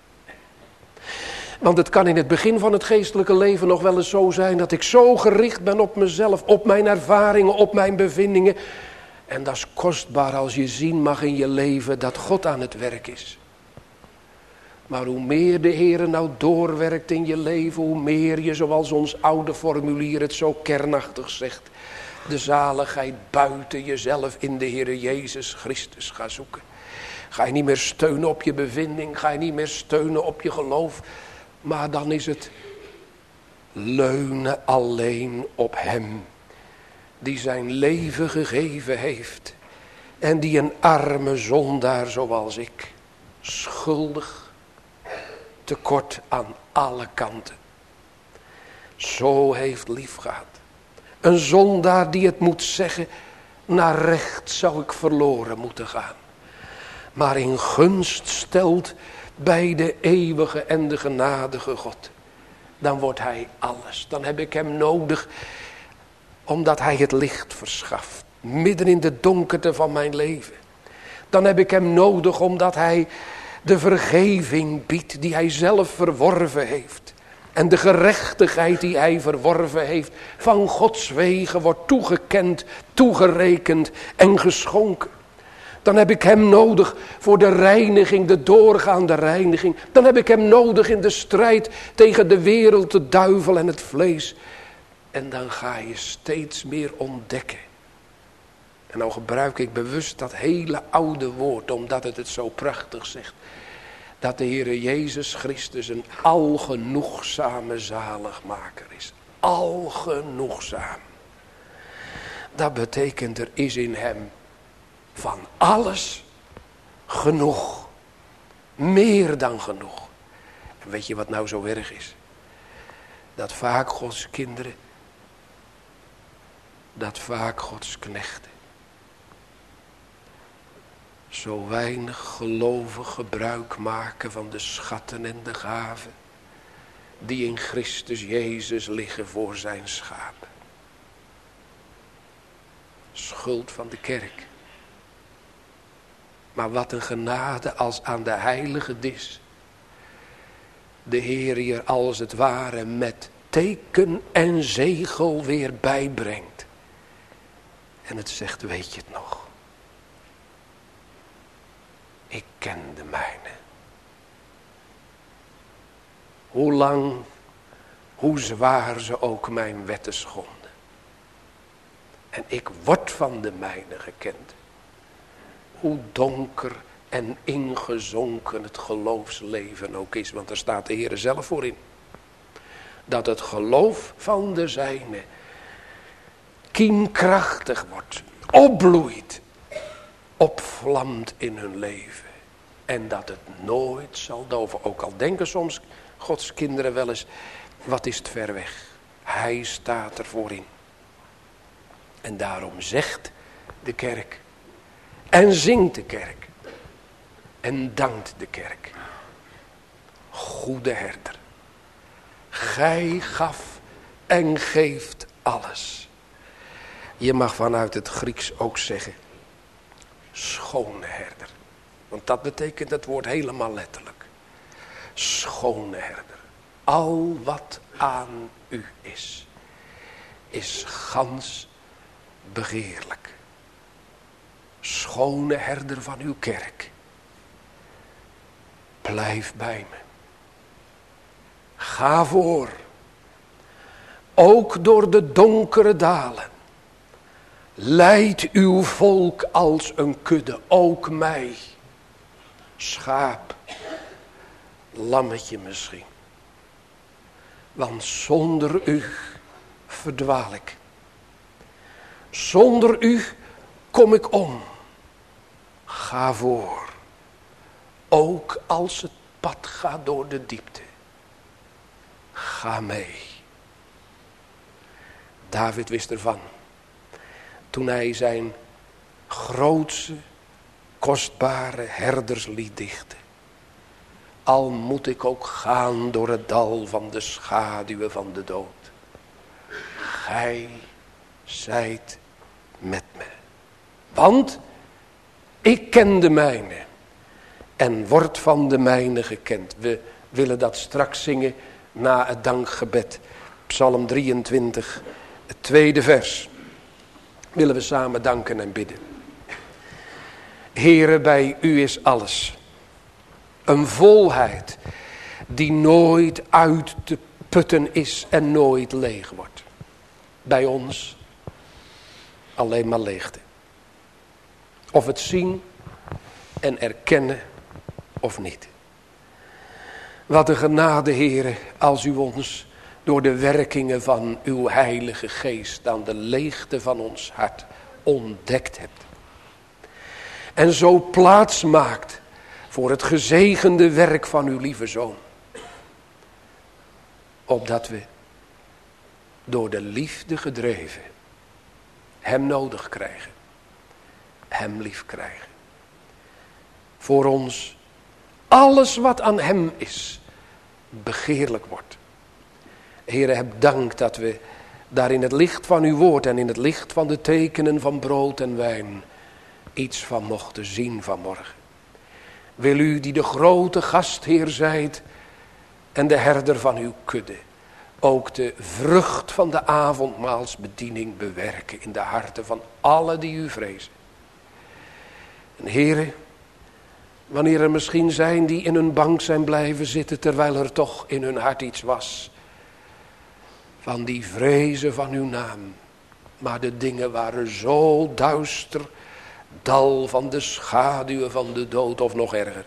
Want het kan in het begin van het geestelijke leven nog wel eens zo zijn dat ik zo gericht ben op mezelf, op mijn ervaringen, op mijn bevindingen. En dat is kostbaar als je zien mag in je leven dat God aan het werk is. Maar hoe meer de Heer nou doorwerkt in je leven, hoe meer je, zoals ons oude formulier het zo kernachtig zegt, de zaligheid buiten jezelf in de Heer Jezus Christus gaat zoeken. Ga je niet meer steunen op je bevinding, ga je niet meer steunen op je geloof, maar dan is het leunen alleen op Hem, die zijn leven gegeven heeft en die een arme zondaar zoals ik, schuldig, tekort aan alle kanten, zo heeft lief gehad. Een zondaar die het moet zeggen, naar recht zou ik verloren moeten gaan. Maar in gunst stelt bij de eeuwige en de genadige God. dan wordt hij alles. Dan heb ik hem nodig omdat hij het licht verschaft. Midden in de donkerte van mijn leven. Dan heb ik hem nodig omdat hij de vergeving biedt die hij zelf verworven heeft. En de gerechtigheid die hij verworven heeft van Gods wegen wordt toegekend, toegerekend en geschonken. Dan heb ik hem nodig voor de reiniging, de doorgaande reiniging. Dan heb ik hem nodig in de strijd tegen de wereld, de duivel en het vlees. En dan ga je steeds meer ontdekken. En nou gebruik ik bewust dat hele oude woord, omdat het het zo prachtig zegt. Dat de Heere Jezus Christus een algenoegzame zaligmaker is. Algenoegzaam. Dat betekent er is in hem van alles genoeg. Meer dan genoeg. En weet je wat nou zo erg is? Dat vaak Gods kinderen, dat vaak Gods knechten, zo weinig gelovig gebruik maken van de schatten en de gaven die in Christus Jezus liggen voor zijn schapen. Schuld van de kerk. Maar wat een genade als aan de heilige dis de Heer hier als het ware met teken en zegel weer bijbrengt. En het zegt, weet je het nog? Ik ken de mijne. Hoe lang, hoe zwaar ze ook mijn wetten schonden. En ik word van de mijne gekend. Hoe donker en ingezonken het geloofsleven ook is. Want daar staat de Heer zelf voor in. Dat het geloof van de zijne kiemkrachtig wordt. Opbloeit. Opvlamt in hun leven. En dat het nooit zal doven. Ook al denken soms Gods kinderen wel eens. Wat is het ver weg. Hij staat ervoor in. En daarom zegt de kerk. En zingt de kerk. En dankt de kerk. Goede herder. Gij gaf en geeft alles. Je mag vanuit het Grieks ook zeggen. Schone herder. Want dat betekent het woord helemaal letterlijk. Schone herder. Al wat aan u is. Is gans begeerlijk. Schone herder van uw kerk. Blijf bij me. Ga voor. Ook door de donkere dalen. Leid uw volk als een kudde. Ook mij. Schaap. Lammetje misschien. Want zonder u verdwaal ik. Zonder u kom ik om. Ga voor. Ook als het pad gaat door de diepte. Ga mee. David wist ervan. Toen hij zijn grootste, kostbare herderslied dichtte. Al moet ik ook gaan door het dal van de schaduwen van de dood. Gij zijt met me. Want ik ken de mijne. En word van de mijne gekend. We willen dat straks zingen na het dankgebed. Psalm drieëntwintig, het tweede vers. Willen we samen danken en bidden. Heere, bij u is alles. Een volheid die nooit uit te putten is en nooit leeg wordt. Bij ons alleen maar leegte. Of het zien en erkennen of niet. Wat een genade, Heere, als u ons door de werkingen van uw heilige geest aan de leegte van ons hart ontdekt hebt. En zo plaats maakt voor het gezegende werk van uw lieve Zoon. Opdat we door de liefde gedreven hem nodig krijgen. Hem lief krijgen. Voor ons alles wat aan hem is begeerlijk wordt. Heere, heb dank dat we daar in het licht van uw woord en in het licht van de tekenen van brood en wijn iets van mochten zien vanmorgen. Wil u die de grote gastheer zijt en de herder van uw kudde, ook de vrucht van de avondmaalsbediening bewerken in de harten van allen die u vrezen. En Heere, wanneer er misschien zijn die in hun bank zijn blijven zitten, terwijl er toch in hun hart iets was van die vrezen van uw naam. Maar de dingen waren zo duister, dal van de schaduwen van de dood of nog erger.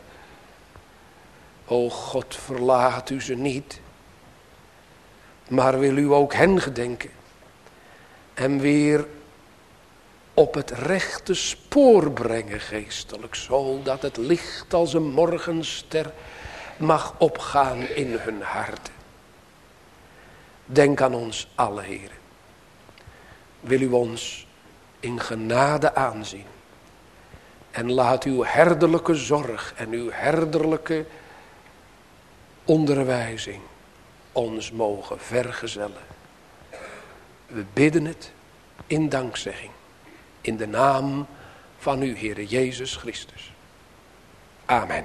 O God, verlaat u ze niet, maar wil u ook hen gedenken en weer op het rechte spoor brengen geestelijk, zodat het licht als een morgenster mag opgaan in hun harten. Denk aan ons alle, Heer. Wil u ons in genade aanzien en laat uw herderlijke zorg en uw herderlijke onderwijzing ons mogen vergezellen. We bidden het in dankzegging. In de naam van uw Heere Jezus Christus. Amen.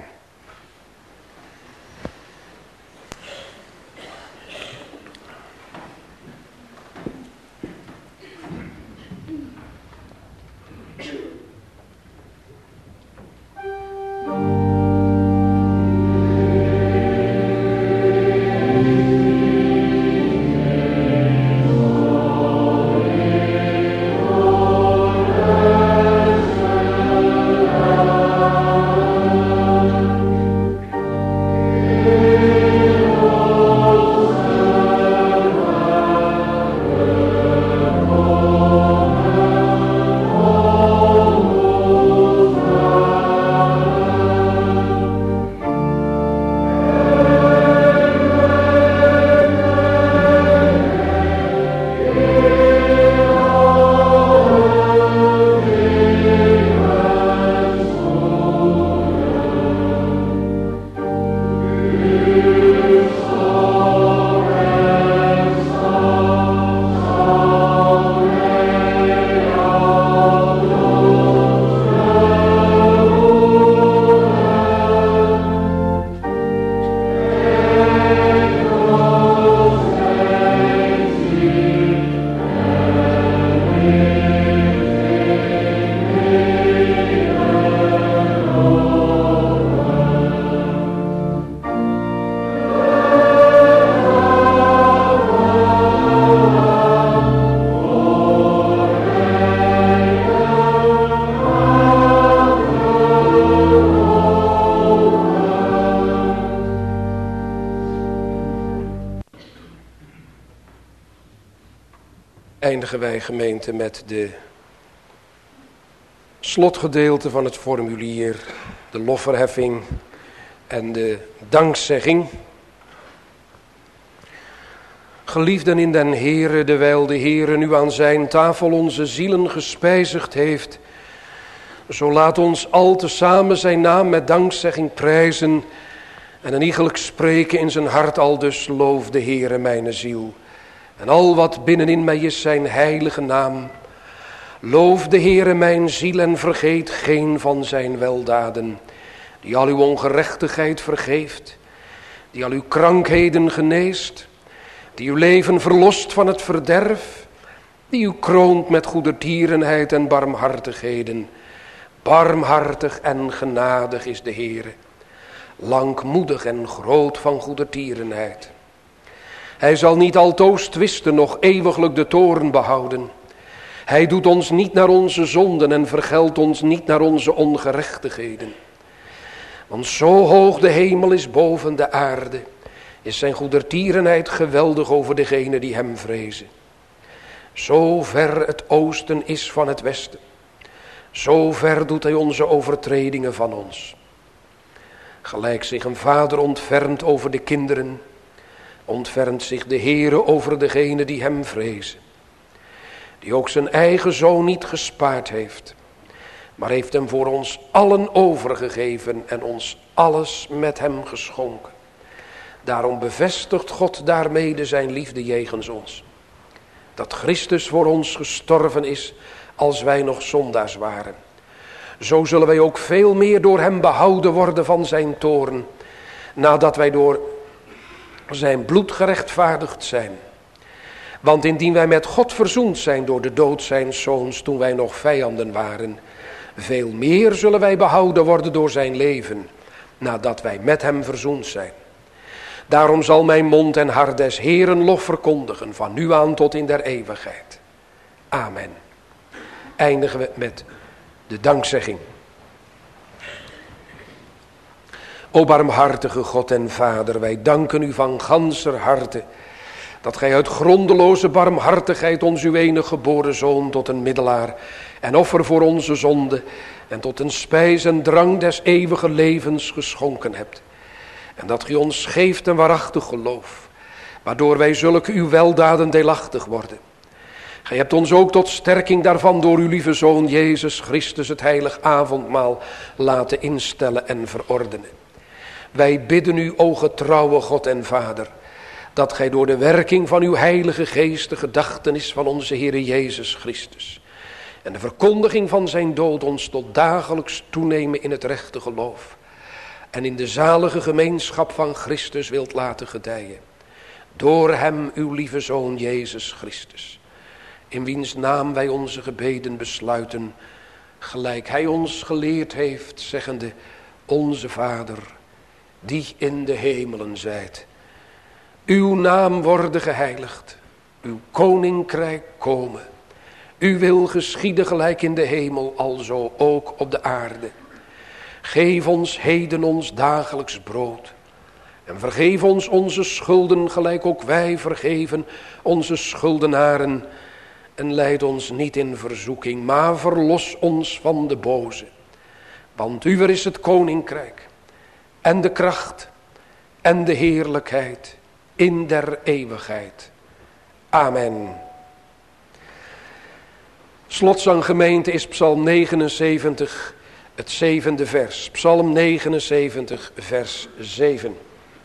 Eindigen wij, gemeente, met de slotgedeelte van het formulier, de lofverheffing en de dankzegging. Geliefden in den Heere, dewijl de Heere nu aan zijn tafel onze zielen gespijzigd heeft, zo laat ons al tezamen zijn naam met dankzegging prijzen en een iegelijk spreken in zijn hart aldus: loof de Heere mijn ziel. En al wat binnenin mij is zijn heilige naam. Loof de Heere mijn ziel en vergeet geen van zijn weldaden. Die al uw ongerechtigheid vergeeft. Die al uw krankheden geneest. Die uw leven verlost van het verderf. Die u kroont met goedertierenheid en barmhartigheden. Barmhartig en genadig is de Heere. Langmoedig en groot van goedertierenheid. Hij zal niet altoos twisten, nog eeuwiglijk de toorn behouden. Hij doet ons niet naar onze zonden en vergeldt ons niet naar onze ongerechtigheden. Want zo hoog de hemel is boven de aarde, is zijn goedertierenheid geweldig over degenen die hem vrezen. Zo ver het oosten is van het westen, zo ver doet hij onze overtredingen van ons. Gelijk zich een vader ontfermt over de kinderen, ontfermt zich de Heere over degenen die hem vrezen. Die ook zijn eigen zoon niet gespaard heeft, maar heeft hem voor ons allen overgegeven en ons alles met hem geschonken. Daarom bevestigt God daarmede zijn liefde jegens ons. Dat Christus voor ons gestorven is als wij nog zondaars waren. Zo zullen wij ook veel meer door hem behouden worden van zijn toorn, nadat wij door zijn bloed gerechtvaardigd zijn. Want indien wij met God verzoend zijn door de dood zijns zoons toen wij nog vijanden waren, veel meer zullen wij behouden worden door zijn leven, nadat wij met hem verzoend zijn. Daarom zal mijn mond en hart des Heeren lof verkondigen, van nu aan tot in der eeuwigheid. Amen. Eindigen we met de dankzegging. O barmhartige God en Vader, wij danken u van ganser harte, dat gij uit grondeloze barmhartigheid ons uw enige geboren Zoon tot een middelaar en offer voor onze zonde en tot een spijs en drank des eeuwige levens geschonken hebt. En dat gij ons geeft een waarachtig geloof, waardoor wij zulke uw weldaden deelachtig worden. Gij hebt ons ook tot sterking daarvan door uw lieve Zoon Jezus Christus het heilig avondmaal laten instellen en verordenen. Wij bidden u, o getrouwe God en Vader, dat gij door de werking van uw heilige geest de gedachtenis van onze Heere Jezus Christus en de verkondiging van zijn dood ons tot dagelijks toenemen in het rechte geloof en in de zalige gemeenschap van Christus wilt laten gedijen. Door hem uw lieve Zoon Jezus Christus, in wiens naam wij onze gebeden besluiten, gelijk hij ons geleerd heeft, zeggende: Onze Vader, die in de hemelen zijt, uw naam worden geheiligd, uw koninkrijk komen, uw wil geschieden gelijk in de hemel, alzo ook op de aarde. Geef ons heden ons dagelijks brood en vergeef ons onze schulden gelijk ook wij vergeven onze schuldenaren. En leid ons niet in verzoeking, maar verlos ons van de boze. Want uwer is het koninkrijk en de kracht en de heerlijkheid in der eeuwigheid. Amen. Slotzang gemeente is Psalm negenenzeventig, het zevende vers. Psalm negenenzeventig, vers zeven.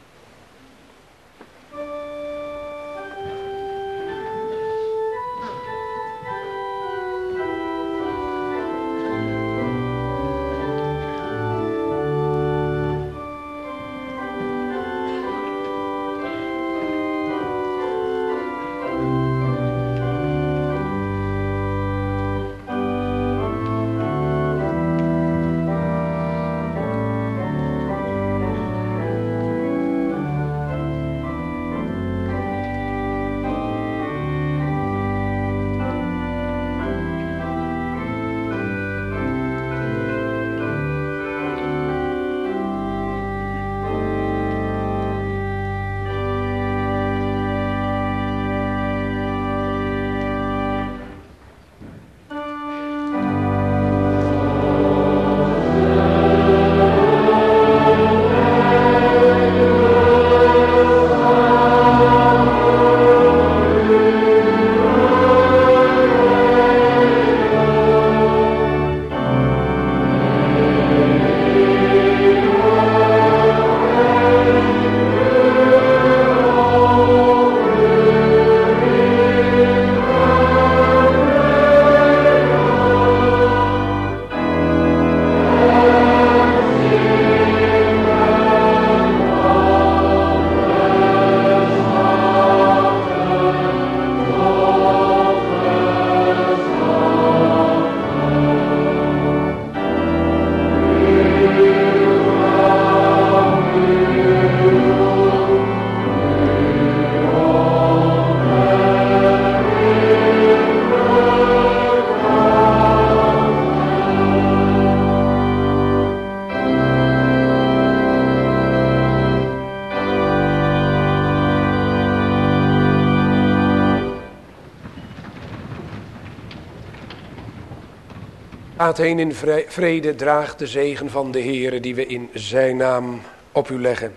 Gaat heen in vrede, draagt de zegen van de Heere die we in zijn naam op u leggen.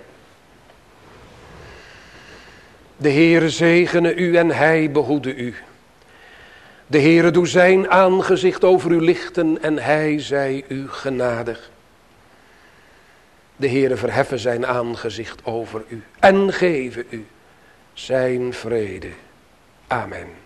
De Heere zegene u en hij behoede u. De Heere doe zijn aangezicht over u lichten en hij zij u genadig. De Heere verheffen zijn aangezicht over u en geven u zijn vrede. Amen.